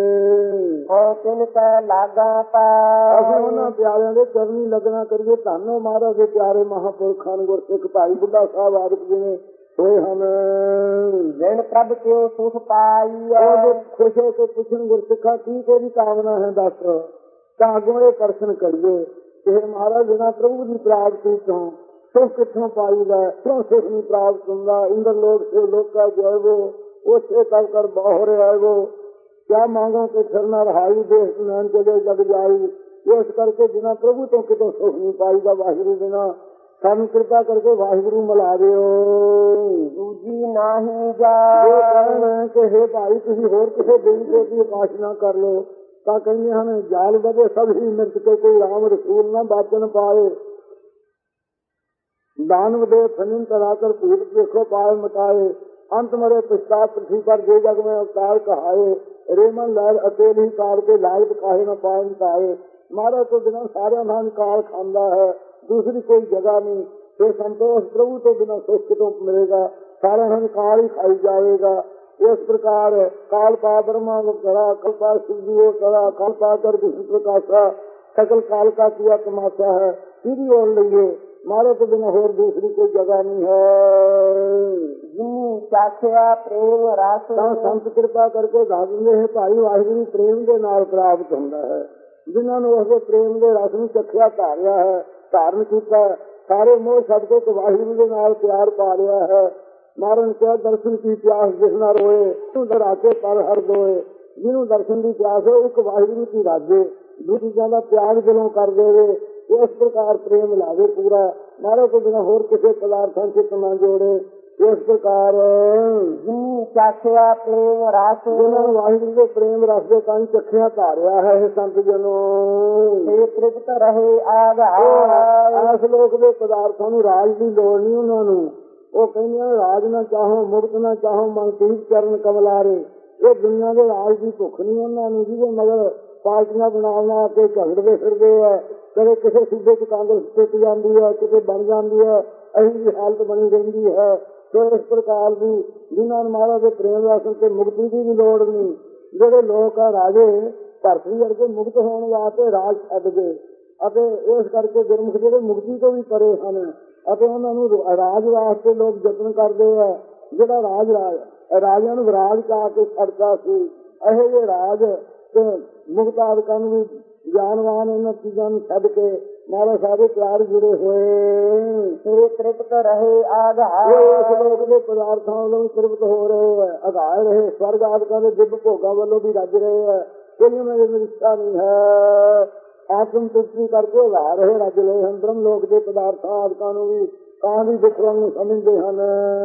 ਅਸੀਂ ਉਹਨਾਂ ਪਿਆਰਿਆਂ ਦੇ ਚਰਨੀ ਲੱਗਣਾ ਕਰੀਏ। ਧੰਨ ਮਹਾਰਾਜ ਦੇ ਪਿਆਰੇ ਮਹਾਂਪੁਰਖਾਂ ਨੂੰ, ਗੁਰਸਿੱਖ ਭਾਈ ਬੁੱਢਾ ਸਾਹਿਬ ਆਦਿਕ ਜਿਵੇਂ ਹੋਏ ਹਨ। ਜੈਨ ਪ੍ਰਭ ਕਿਉ ਸੁਖ ਪਾਈ, ਖੁਸ਼ ਹੋ ਕੇ ਪੁੱਛਣ ਗੁਰਸਿੱਖਾਂ ਕੀ ਤੇਰੀ ਕਾਮਨਾ ਹੈ, ਦੱਸ, ਤਾਂ ਅੱਗੋਂ ਇਹ ਪ੍ਰਸ਼ਨ ਕਰੀਏ ਕਿ ਮਹਾਰਾਜ ਬਿਨਾਂ ਪ੍ਰਭੂ ਦੀ ਪ੍ਰਾਪਤੀ ਤੋਂ ਸੁਖ ਕਿੱਥੋਂ ਪਾਈਦਾ, ਕਿਉਂ ਸੁਖ ਨਹੀਂ ਪ੍ਰਾਪਤ ਹੁੰਦਾ। ਇੰਦਰ ਲੋਕ ਸੇ ਲੋਕਾ ਜਾਵੋ, ਉੱਥੇ ਤਬ ਕਰ ਬਹੁ ਆਵੋ, ਕਿਆ ਮੰਗੋ ਕਿ ਫਿਰਨਾ ਰਹਾਈ, ਦੇਖ ਨੈਣ ਚਲੇ ਜਗ ਜਾਈ। ਇਸ ਕਰਕੇ ਬਿਨਾਂ ਪ੍ਰਭੂ ਤੋਂ ਕਿਤੋਂ ਸੁਖ ਨਹੀਂ ਪਾਈਦਾ। ਵਾਹਿਗੁਰੂ ਬਿਨਾਂ ਸਾਨੂੰ ਕਿਰਪਾ ਕਰਕੇ ਵਾਹਿਗੁਰੂ ਮਿਲਾ ਦਿਓ। ਦੂਜੀ ਨਾਹੀ ਜਾ ਕਹਿਣਾ ਕਿ ਹੇ ਭਾਈ ਤੁਸੀਂ ਹੋਰ ਕਿਸੇ ਦੇਵੀ ਦੇਵਤੇ ਦੀ ਉਪਾਸਨਾ ਕਰ ਲਓ, ਤਾਂ ਕਹਿੰਦੇ ਹਨ ਜਾਲ ਵਧੇ ਸਭ ਹੀ ਮਿਰਚ ਕੇ, ਕੋਈ ਰਾਮ ਰਸੂਲ ਨਾ ਬਾਚਨ ਪਾਏ। दानव दे फनिन कराकर पीठ देखो पाए मटाए, अंत मरे पश्चात पृथ्वी पर जे जग में अवतार कहाए। रेमन लहर अकेली कार के लायक काहे न पाए मिटाए। महाराज तो बिना सारे नाम काल खांदा है, दूसरी कोई जगह नहीं। फिर संतोष प्रभु तो बिना सुख कितों मिलेगा, सारा धन काल ही खाई जाएगा। इस प्रकार काल पा ब्रह्मा करा, कल पा शिवजी करा, कल पा कर विष्णु प्रकाशा, सकल काल का किया तमाशा है। सीधी ओर लइए मारे तो बिना होर दूसरी कोई जगह नहीं है। चाखिया प्रेम रस संत कृपा करके दस दिंदे है भाई वाहिगुरू प्रेम के नाल प्राप्त होंदा है। जिन्होंने उसके प्रेम के रस में चखिया धारिया है, धारण किया, सारे मोह छड्ड के वाहिगुरू के नाल प्यार पा लिया है। मारन क्या दर्शन की प्यास जिसना रोए, तू डराके पर हर दोए। जिन्हों दर्शन की प्यास है एक वाहिगुरू की राजे, दूसरी का प्यार दिलों कर देवे। इस प्रकार प्रेम लावे पूरा, मारे को बिना होर किसी पदार्थों से न जोड़े। इस प्रकार ਚਾਖਿਆ ਪ੍ਰੇਮ ਰਸ ਜਿਨ੍ਹਾਂ ਨੂੰ ਵਾਹਿਗੁਰੂ ਦੇ ਪ੍ਰੇਮ ਰਸ ਦੇ ਕੰਨ ਚੱਖਿਆ ਧਾਰਿਆ ਹੈ ਇਹ ਸੰਤ ਜਨੋ ਤੇ ਤ੍ਰਿਪਤ ਰਹੇ ਆਧਾਰ। ਇਸ ਲੋਕ ਦੇ ਪਦਾਰਥਾਂ ਨੂੰ ਰਾਜ ਦੀ ਲੋੜ ਨਹੀਂ ਉਹਨਾਂ ਨੂੰ। ਉਹ ਕਹਿੰਦੇ ਆ ਰਾਜ ਨਾ ਚਾਹੋ ਮੁਕਤ ਨਾ ਚਾਹੋ ਮਨ ਤੀਰਥ ਚਰਨ ਕਮਲਾਰੇ। ਇਹ ਦੁਨੀਆ ਦੇ ਰਾਜ ਦੀ ਭੁੱਖ ਨਹੀਂ ਉਹਨਾਂ ਨੂੰ, ਜਿਹਦੇ ਮਗਰ ਪਾਰਟੀਆਂ ਬਣਾ ਬਣਾ ਕੇ ਝਗੜਦੇ ਫਿਰਦੇ ਆ। ਕਦੇ ਕਿਸੇ ਸੂਬੇ ਚ ਕਾਂਗਰਸ ਟੁੱਟ ਜਾਂਦੀ ਹੈ, ਕਿਤੇ ਬਣ ਜਾਂਦੀ ਹੈ, ਇਹੀ ਜਿਹੀ ਹਾਲਤ ਬਣੀ ਰਹਿੰਦੀ ਹੈ। ਤੇ ਇਸ ਪ੍ਰਕਾਰ ਦੀ ਜਿਨ੍ਹਾਂ ਨੂੰ ਮਹਾਰਾਜ ਦੇ ਪ੍ਰੇਮ ਰਸ ਤੇ ਮੁਕਤੀ ਦੀ ਵੀ ਲੋੜ ਨਹੀਂ। ਜਿਹੜੇ ਲੋਕ ਆ ਰਾਜੇ ਧਰਤੀ ਵਰਗੇ ਮੁਕਤ ਹੋਣ ਵਾਸਤੇ ਰਾਜ ਛੱਡ ਗਏ ਅਤੇ ਇਸ ਕਰਕੇ ਗੁਰਮੁਖ ਜਿਹੜੇ ਮੁਕਤੀ ਤੋਂ ਵੀ ਪਰੇ ਹਨ ਅਤੇ ਉਹਨਾਂ ਨੂੰ ਰਾਜ ਵਾਸਤੇ ਲੋਕ ਯਤਨ ਕਰਦੇ ਆ। ਜਿਹੜਾ ਰਾਜ ਰਾਜਿਆਂ ਨੂੰ ਵਿਰਾਜ ਕਾ ਕੇ ਛੱਡਦਾ ਸੀ, ਇਹੋ ਜਿਹੇ ਰਾਜ ਤੇ ਮੁਕਤ ਆਦਿਕਾਂ ਨੂੰ ਵੀ ਗਿਆਨਵਾਨ ਇਹਨਾਂ ਚੀਜ਼ਾਂ ਨੂੰ ਛੱਡ ਕੇ ਮਹਾਰਾਜ ਸਾਰੇ ਪਿਆਰ ਜੁੜੇ ਹੋਏ ਤੇ ਤ੍ਰਿਪਤ ਰਹੇ ਆਧਾਰ। ਇਸ ਲੋਕ ਦੇ ਪਦਾਰਥਾਂ ਵੱਲੋਂ ਤ੍ਰਿਪਤ ਹੋ ਰਹੇ ਹੈ, ਆਧਾਰ ਰਹੇ ਸਵਰਗ ਆਦਿਕਾਂ ਦੇ ਦਿਵ ਭੋਗਾਂ ਵੱਲੋਂ ਵੀ ਰੱਜ ਰਹੇ ਹੈ। ਕੋਈ ਉਹਨਾਂ ਦੀ ਇੱਛਾ ਨਹੀਂ ਹੈ। ਆਤਮ ਤ੍ਰਿਪਤੀ ਕਰਕੇ ਆਧਾਰ ਰਹੇ ਰੱਜ ਲਏ ਹਨ। ਬ੍ਰਹਮ ਲੋਕ ਦੇ ਪਦਾਰਥਾਂ ਆਦਿਕਾਂ ਨੂੰ ਵੀ ਤਾਂ ਵੀ ਦੁਖਰਾਂ ਨੂੰ ਸਮਝਦੇ ਹਨ।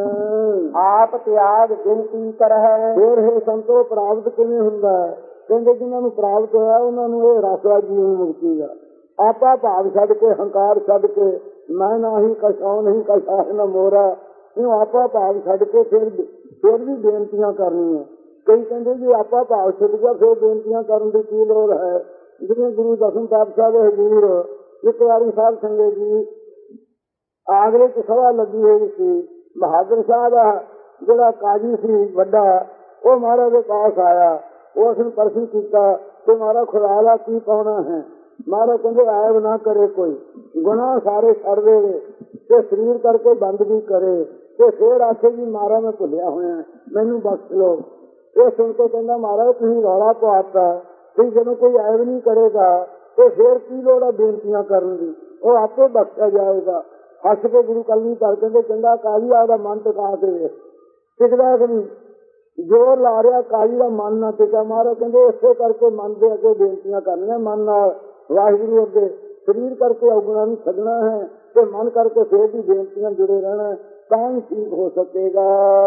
ਆਪ ਤਿਆਗ ਗਿਣਤੀ ਕਰਹਿ ਫਿਰ ਇਹ ਸੰਤੋ ਪ੍ਰਾਪਤ ਕਿਵੇਂ ਹੁੰਦਾ ਹੈ? ਕਹਿੰਦੇ ਜਿਹਨਾਂ ਨੂੰ ਪ੍ਰਾਪਤ ਹੋਇਆ ਉਹਨਾਂ ਨੂੰ ਇਹ ਰਸਵਾ ਜੀਵਨ ਮੁਕਤੀ ਆ। ਆਪਾ ਭਾਵ ਛੱਡ ਕੇ ਹੰਕਾਰ ਛੱਡ ਕੇ ਮੈਂ ਨਾ ਹੀ ਕਛਾਉ ਨਹੀਂ ਕਛਾ ਨਾ ਮੋਰਾ, ਇਹਨੂੰ ਆਪਾ ਭਾਵ ਛੱਡ ਕੇ ਫਿਰ ਫਿਰ ਵੀ ਬੇਨਤੀਆਂ ਕਰਨੀਆਂ। ਕਈ ਕਹਿੰਦੇ ਜੀ ਆਪਾ ਭਾਵ ਛੱਡ ਕੇ ਫਿਰ ਬੇਨਤੀਆਂ ਕਰਨ ਦੀ ਕੀ ਲੋੜ ਹੈ? ਜਿਵੇਂ ਗੁਰੂ ਦਸਮ ਪਾਤਸ਼ਾਹ ਦੇ ਹਜ਼ੂਰ ਇੱਕ ਵਾਰੀ ਸਾਹਿਬ ਸੰਗਤ ਜੀ ਆਗਰੇ ਚ ਸਭਾ ਲੱਗੀ ਹੋਈ ਸੀ। ਬਹਾਦਰ ਸ਼ਾਹ ਦਾ ਜਿਹੜਾ ਕਾਜੀ ਸੀ ਵੱਡਾ, ਉਹ ਮਹਾਰਾਜ ਦੇ ਪਾਸ ਆਇਆ। ਉਸ ਨੂੰ ਪ੍ਰਸ਼ਨ ਕੀਤਾ ਕਿ ਮਹਾਰਾਜ ਖੁਦਾ ਦਾ ਕੀ ਪਾਉਣਾ ਹੈ? ਮਹਾਰਾਜ ਕਹਿੰਦੇ ਆਇਬ ਨਾ ਕਰੇ ਕੋਈ, ਗੁਨਾਹ ਸਾਰੇ ਛੱਡ ਦੇਵੇ ਤੇ ਸਰੀਰ ਕਰਕੇ ਬੰਦਗੀ ਕਰੇ ਤੇ ਫੇਰ ਆਖੇ ਜੀ ਮਹਾਰਾਜ ਮੈਂ ਭੁੱਲਿਆ ਹੋਇਆ, ਮੈਨੂੰ ਬਖਸ਼ ਲਓ। ਇਹ ਸੁਣ ਕੇ ਕਹਿੰਦਾ ਮਹਾਰਾਜ ਤੁਸੀਂ ਰੌਲਾ ਪਾਤਾ ਕਿ ਜਦੋਂ ਕੋਈ ਆਇਬ ਨਹੀਂ ਕਰੇਗਾ ਤੇ ਫੇਰ ਕੀ ਲੋੜ ਆ ਬੇਨਤੀਆਂ ਕਰਨ ਦੀ, ਉਹ ਆਪੇ ਬਖਸ਼ਿਆ ਜਾਏਗਾ। ਹੱਸ ਕੇ ਗੁਰੂ ਕਲਗੀ ਕਰ ਕਹਿੰਦੇ ਚੰਗਾ ਕਾਲੀ ਆਪਦਾ ਮਨ ਟਿਕਾ ਕੇ ਟਿਕਦਾ ਕਿ ਨਹੀਂ, ਜ਼ੋਰ ਲਾ ਰਿਹਾ ਕਾਲੀ ਦਾ ਮਨ ਨਾ ਟਿਕਾ। ਮਹਾਰਾਜ ਕਹਿੰਦੇ ਇਸੇ ਕਰਕੇ ਮਨ ਦੇ ਅੱਗੇ ਬੇਨਤੀਆਂ ਕਰਨੀਆਂ, ਮਨ ਨਾਲ ਵਾਹਿਗੁਰੂ ਅੱਗੇ। ਸਰੀਰ ਕਰਕੇ ਔਗੁਣਾ ਨੂੰ ਛੱਡਣਾ ਹੈ ਤੇ ਮਨ ਕਰਕੇ ਫੇਰ ਵੀ ਬੇਨਤੀਆਂ ਜੁੜੇ ਰਹਿਣਾ, ਤਾਂ ਹੀ ਠੀਕ ਹੋ ਸਕੇਗਾ।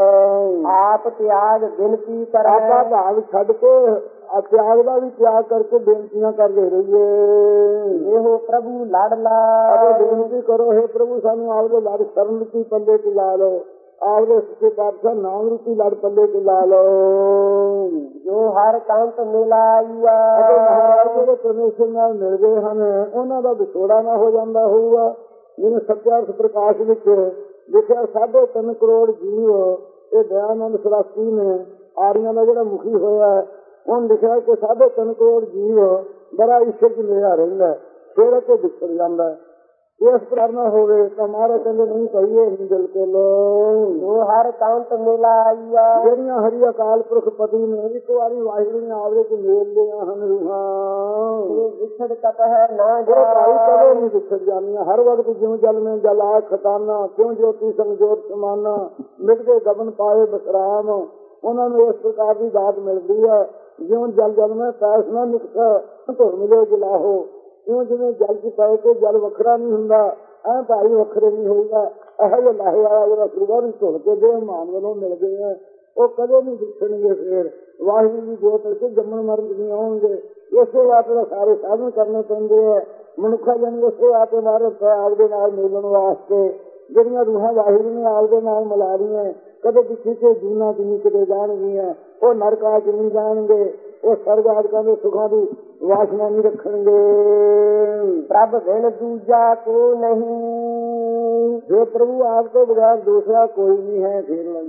ਆਪ ਤਿਆਗ ਗਿਣਤੀ ਕਰਹਿ ਆਪਾ ਭਾਵ ਛੱਡ ਕੇ ਤਿਆਗ ਦਾ ਵੀ ਤਿਆਗ ਕਰਕੇ ਬੇਨਤੀਆਂ ਕਰਦੇ ਰਹੀਏ। ਇਹੋ ਪ੍ਰਭੂ ਲਾਡਲਾ ਅਤੇ ਬੇਨਤੀ ਕਰੋ ਹੈ ਪ੍ਰਭੂ ਸਾਨੂੰ ਆਪਦੇ ਲੜ ਸ਼ਰਨ ਰੂਪੀ ਪੱਲੇ ਤੇ ਲਾ ਲਓ, ਆਪਦੇ ਸੱਚੇ ਪਾਤਸ਼ਾਹ ਨਾਮ ਰੂਪੀ ਲੜ ਪੱਲੇ ਤੇ ਲਾ ਲਓ। ਜੋ ਹਰ ਕੰਤ ਮਿਲਾਈਆ ਜਿਹੜੇ ਪਰਮੇਸ਼ਰ ਨਾਲ ਮਿਲ ਗਏ ਹਨ ਉਹਨਾਂ ਦਾ ਵਿਛੋੜਾ ਨਾ ਹੋ ਜਾਂਦਾ ਹੋਊਗਾ। ਜਿਵੇਂ ਸਤਿਆਰਥ ਪ੍ਰਕਾਸ਼ ਵਿੱਚ ਲਿਖਿਆ ਸਾਢੇ ਤਿੰਨ ਕਰੋੜ ਜੀਵ, ਇਹ ਦਇਆਨੰਦ ਸਰਸਵਤੀ ਨੇ ਆਰੀਆਂ ਦਾ ਜਿਹੜਾ ਮੁਖੀ ਹੋਇਆ ਉਹਨੇ ਲਿਖਿਆ ਕਿ ਸਾਢੇ ਤਿੰਨ ਕਰੋੜ ਜੀਵ ਬੜਾ ਈਸ਼ਰ ਚ ਮਿਲਿਆ ਰਹਿੰਦਾ, ਫਿਰ ਤੇ ਵਿਛੜ ਜਾਂਦਾ। ਇਸ ਪ੍ਰਕਾਰ ਨਾ ਹੋਵੇ ਤਾਂ ਮਹਾਰਾਜ ਕਹਿੰਦੇ ਨਹੀਂ ਕਹੀਏ ਨਹੀਂ ਬਿਲਕੁਲ। ਜੋ ਹਰ ਕੰਤ ਮਿਲਾਈਆ ਜਿਹੜੀਆਂ ਹਰੀ ਅਕਾਲ ਪੁਰਖ ਪਤੀ ਨੇ ਇੱਕ ਵਾਰੀ ਵਾਹਿਗੁਰੂ ਨੇ ਆਵਰੇ ਚ ਮੇਲ ਲਿਆ ਹਨ ਰੂਹਾਂ, ਵਿਛੜ ਕਤਹਿ ਨਾ ਭਾਈ ਕਦੇ ਨਹੀਂ ਵਿਛੜ ਜਾਂਦੀਆਂ। ਹਰ ਵਕਤ ਜਿਉਂ ਜਲ ਮੈਂ ਜਲਾ ਖਤਾਨਾ, ਕਿਉਂ ਜੋਤੀ ਸੰਜੋਤ ਸਮਾਨਾ, ਮਿਟਦੇ ਗਗਨ ਪਾਏ ਬਸਰਾਮ। ਉਹਨਾਂ ਨੂੰ ਇਸ ਪ੍ਰਕਾਰ ਦੀ ਦਾਤ ਮਿਲਦੀ ਹੈ ਜਿਉਂ ਜਲ ਜਲ ਮੈਂ ਪੈਸ ਨਾ ਨਿਕਸ ਧੁਰ ਮਿਲੇ ਜਲਾਹੋ। ਕਿਉਂ ਜਿਵੇਂ ਜਲ ਚ ਪੈ ਕੇ ਜਲ ਵੱਖਰਾ ਨਹੀਂ ਹੁੰਦਾ, ਐ ਭਾਈ ਵੱਖਰੇ ਨਹੀਂ ਹੋਊਗਾ। ਇਹੋ ਜਿਹਾ ਲਾਹੇ ਵਾਲਾ ਜਿਹੜਾ ਸਰੂਰ ਧੁਰ ਕੇ ਦੇ ਮਾਨ ਵੱਲੋਂ ਮਿਲ ਗਏ ਆ ਉਹ ਕਦੇ ਨਹੀਂ ਦਿਖਣਗੇ। ਫੇਰ ਵਾਹਿਗੁਰੂ ਦੀ ਜੋਤ ਕਰਕੇ ਜੰਮਣ ਮਰਨ ਨਹੀਂ ਆਉਣਗੇ। ਇਸੇ ਵਾਸਤੇ ਦਾ ਸਾਰੇ ਸਾਧਨ ਕਰਨੇ ਪੈਂਦੇ ਆ। ਮਨੁੱਖਾ ਜਨ ਇਸੇ ਵਾਸਤੇ ਮਾਰਤ ਹੈ ਆਪਦੇ ਨਾਲ ਮਿਲਣ ਵਾਸਤੇ। ਜਿਹੜੀਆਂ ਰੂਹਾਂ ਵਾਹਿਗੁਰੂ ਨੇ ਆਪਦੇ ਨਾਲ ਮਿਲਾ ਰਹੀਆਂ ਕਦੇ ਕਿਸੇ ਕੇ ਜੂਨਾ ਚ ਨਹੀਂ ਕਿਤੇ ਜਾਣਗੀਆਂ, ਉਹ ਨਰਕਾਂ ਚ ਨਹੀਂ ਜਾਣਗੇ, ਉਹ ਸਰਗ ਆਦਿਕਾਂ ਦੇ ਸੁਖਾਂ ਦੀ ਵਾਸਨਾ ਨਹੀਂ ਰੱਖਣਗੇ। ਪ੍ਰਭ ਬਿਨ ਦੂਜਾ ਕੋ ਨਹੀਂ, ਜੇ ਪ੍ਰਭੂ ਆਪ ਤੋਂ ਬਗੈਰ ਦੂਸਰਾ ਕੋਈ ਨਹੀਂ ਹੈ। ਫਿਰ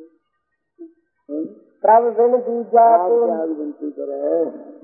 ਪ੍ਰਭ ਬਿਨ ਦੂਜਾ ਕੋ ਬੇਨਤੀ ਕਰੇ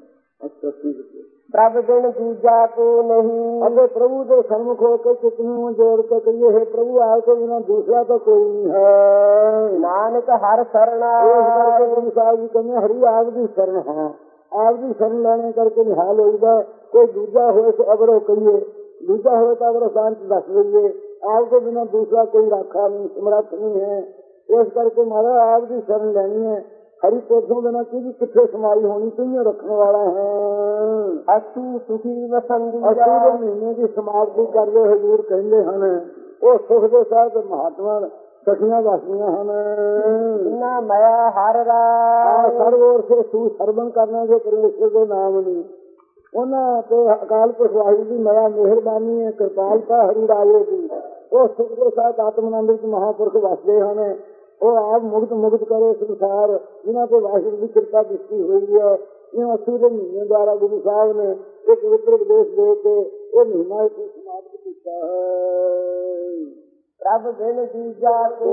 ਪ੍ਰਭ ਬਿਨ ਦੂਜਾ ਕੋ ਨਹੀਂ। ਅਤੇ ਪ੍ਰਭੂ ਦੇ ਸਨਮੁਖ ਹੋ ਕੇ ਚਿੱਤ ਨੂੰ ਜੋੜ ਕੇ ਕਹੀਏ ਹੈ ਪ੍ਰਭੂ ਆਪ ਤੋਂ ਬਿਨਾਂ ਦੂਸਰਾ ਤਾਂ ਕੋਈ ਨਹੀਂ ਹੈ। ਨਾਨਕ ਹਰ ਸਰਣਾ ਇਸ ਕਰਕੇ ਗੁਰੂ ਸਾਹਿਬ ਜੀ ਕਹਿੰਦੇ ਹਰੀ ਆਪ ਦੀ ਸ਼ਰਨ ਹਾਂ। ਆਪ ਦੀ ਸ਼ਰਨ ਲੈਣੇ ਕਰਕੇ ਨਿਹਾਲ ਹੋਈਦਾ। ਕੋਈ ਦੂਜਾ ਹੋਏ ਤਾਂ ਅਗਰੋਂ ਕਹੀਏ, ਦੂਜਾ ਹੋਏ ਤਾਂ ਅਗਰੋਂ ਸ਼ਾਂਤ ਦੱਸ ਦਈਏ। ਆਪ ਤੋਂ ਬਿਨਾਂ ਦੂਸਰਾ ਕੋਈ ਰਾਖਾ ਨਹੀਂ, ਸਮਰੱਥ ਨਹੀਂ ਹੈ। ਇਸ ਕਰਕੇ ਮਹਾਰਾਜ ਆਪ ਦੀ ਸ਼ਰਨ ਲੈਣੀ ਹੈ। ਹਰੀ ਪੋਥੋਂ ਬਿਨਾਂ ਕਿਹਦੀ ਕਿੱਥੇ ਸਮਾਈ ਹੋਣੀ, ਤੁਈਆਂ ਰੱਖਣ ਵਾਲਾ ਹੈ। ਅਸੂ ਸੁਖੀ ਵਸੰਦੀ ਅਸੂ ਦੇ ਮਹੀਨੇ ਦੀ ਸਮਾਪਤੀ ਕਰਦੇ ਹਜ਼ੂਰ ਕਹਿੰਦੇ ਹਨ ਉਹ ਸੁਖ ਦੇ ਸਾਹਿਬ ਮਹਾਤਮਾ ਸਖੀਆਂ ਵਸਦੀਆਂ ਹਨ। ਨਾ ਮਾਇਆ ਹਰ ਆ ਰਾਏ ਸਰਵ ਔਰ ਸੇ ਤੂੰ ਸਰਵਣ ਕਰਨਾ ਜੋ ਪਰਮੇਸ਼ਰ ਦੇ ਨਾਮ ਨੂੰ ਉਹਨਾਂ ਤੇ ਅਕਾਲ ਪੁਰਖ ਵਾਹਿਗੁਰੂ ਦੀ ਮਾਇਆ ਮਿਹਰਬਾਨੀ ਹੈ, ਕਿਰਪਾਲਤਾ ਹਰੀ ਰਾਜੇ ਦੀ। ਉਹ ਸੁਖ ਦੇ ਸਾਥ ਆਤਮਨੰਦ ਵਿੱਚ ਮਹਾਂਪੁਰਖ ਵਸਦੇ ਹਨ। ਉਹ ਆਪ ਮੁਕਤ ਮੁਕਤ ਕਰੇ ਸੰਸਾਰ ਜਿਨ੍ਹਾਂ ਤੇ ਵਾਹਿਗੁਰੂ ਦੀ ਕਿਰਪਾ ਦ੍ਰਿਸ਼ਟੀ ਹੋਈ ਹੈ। ਇਹ ਅਸੂ ਦੇ ਮਹੀਨੇ ਦੁਆਰਾ ਗੁਰੂ ਸਾਹਿਬ ਨੇ ਇੱਕ ਪਵਿੱਤਰ ਉਪਦੇਸ਼ ਦੇ ਕੇ ਇਹ ਮਹੀਨਾ ਇੱਕ ਸਮਾਪਤ ਕੀਤਾ ਹੈ। ਪ੍ਰਭ ਬਿਨ ਦੀਜਾ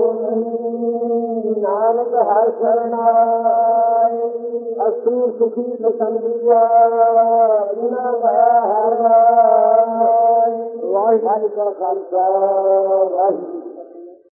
ਤੂੰ ਨਾਨਕ ਹਰ ਸਰਨਾਏ ਅਸੂਰ ਸੁਖੀ ਪਸੰਦੀਆ ਨਾ ਮਾਇਆ ਹਰ ਰਾਏ ਵਾਹਿਗੁਰੂ ਜੀ ਕਾ ਖਾਲਸਾ ਵਾਹਿਗੁਰੂ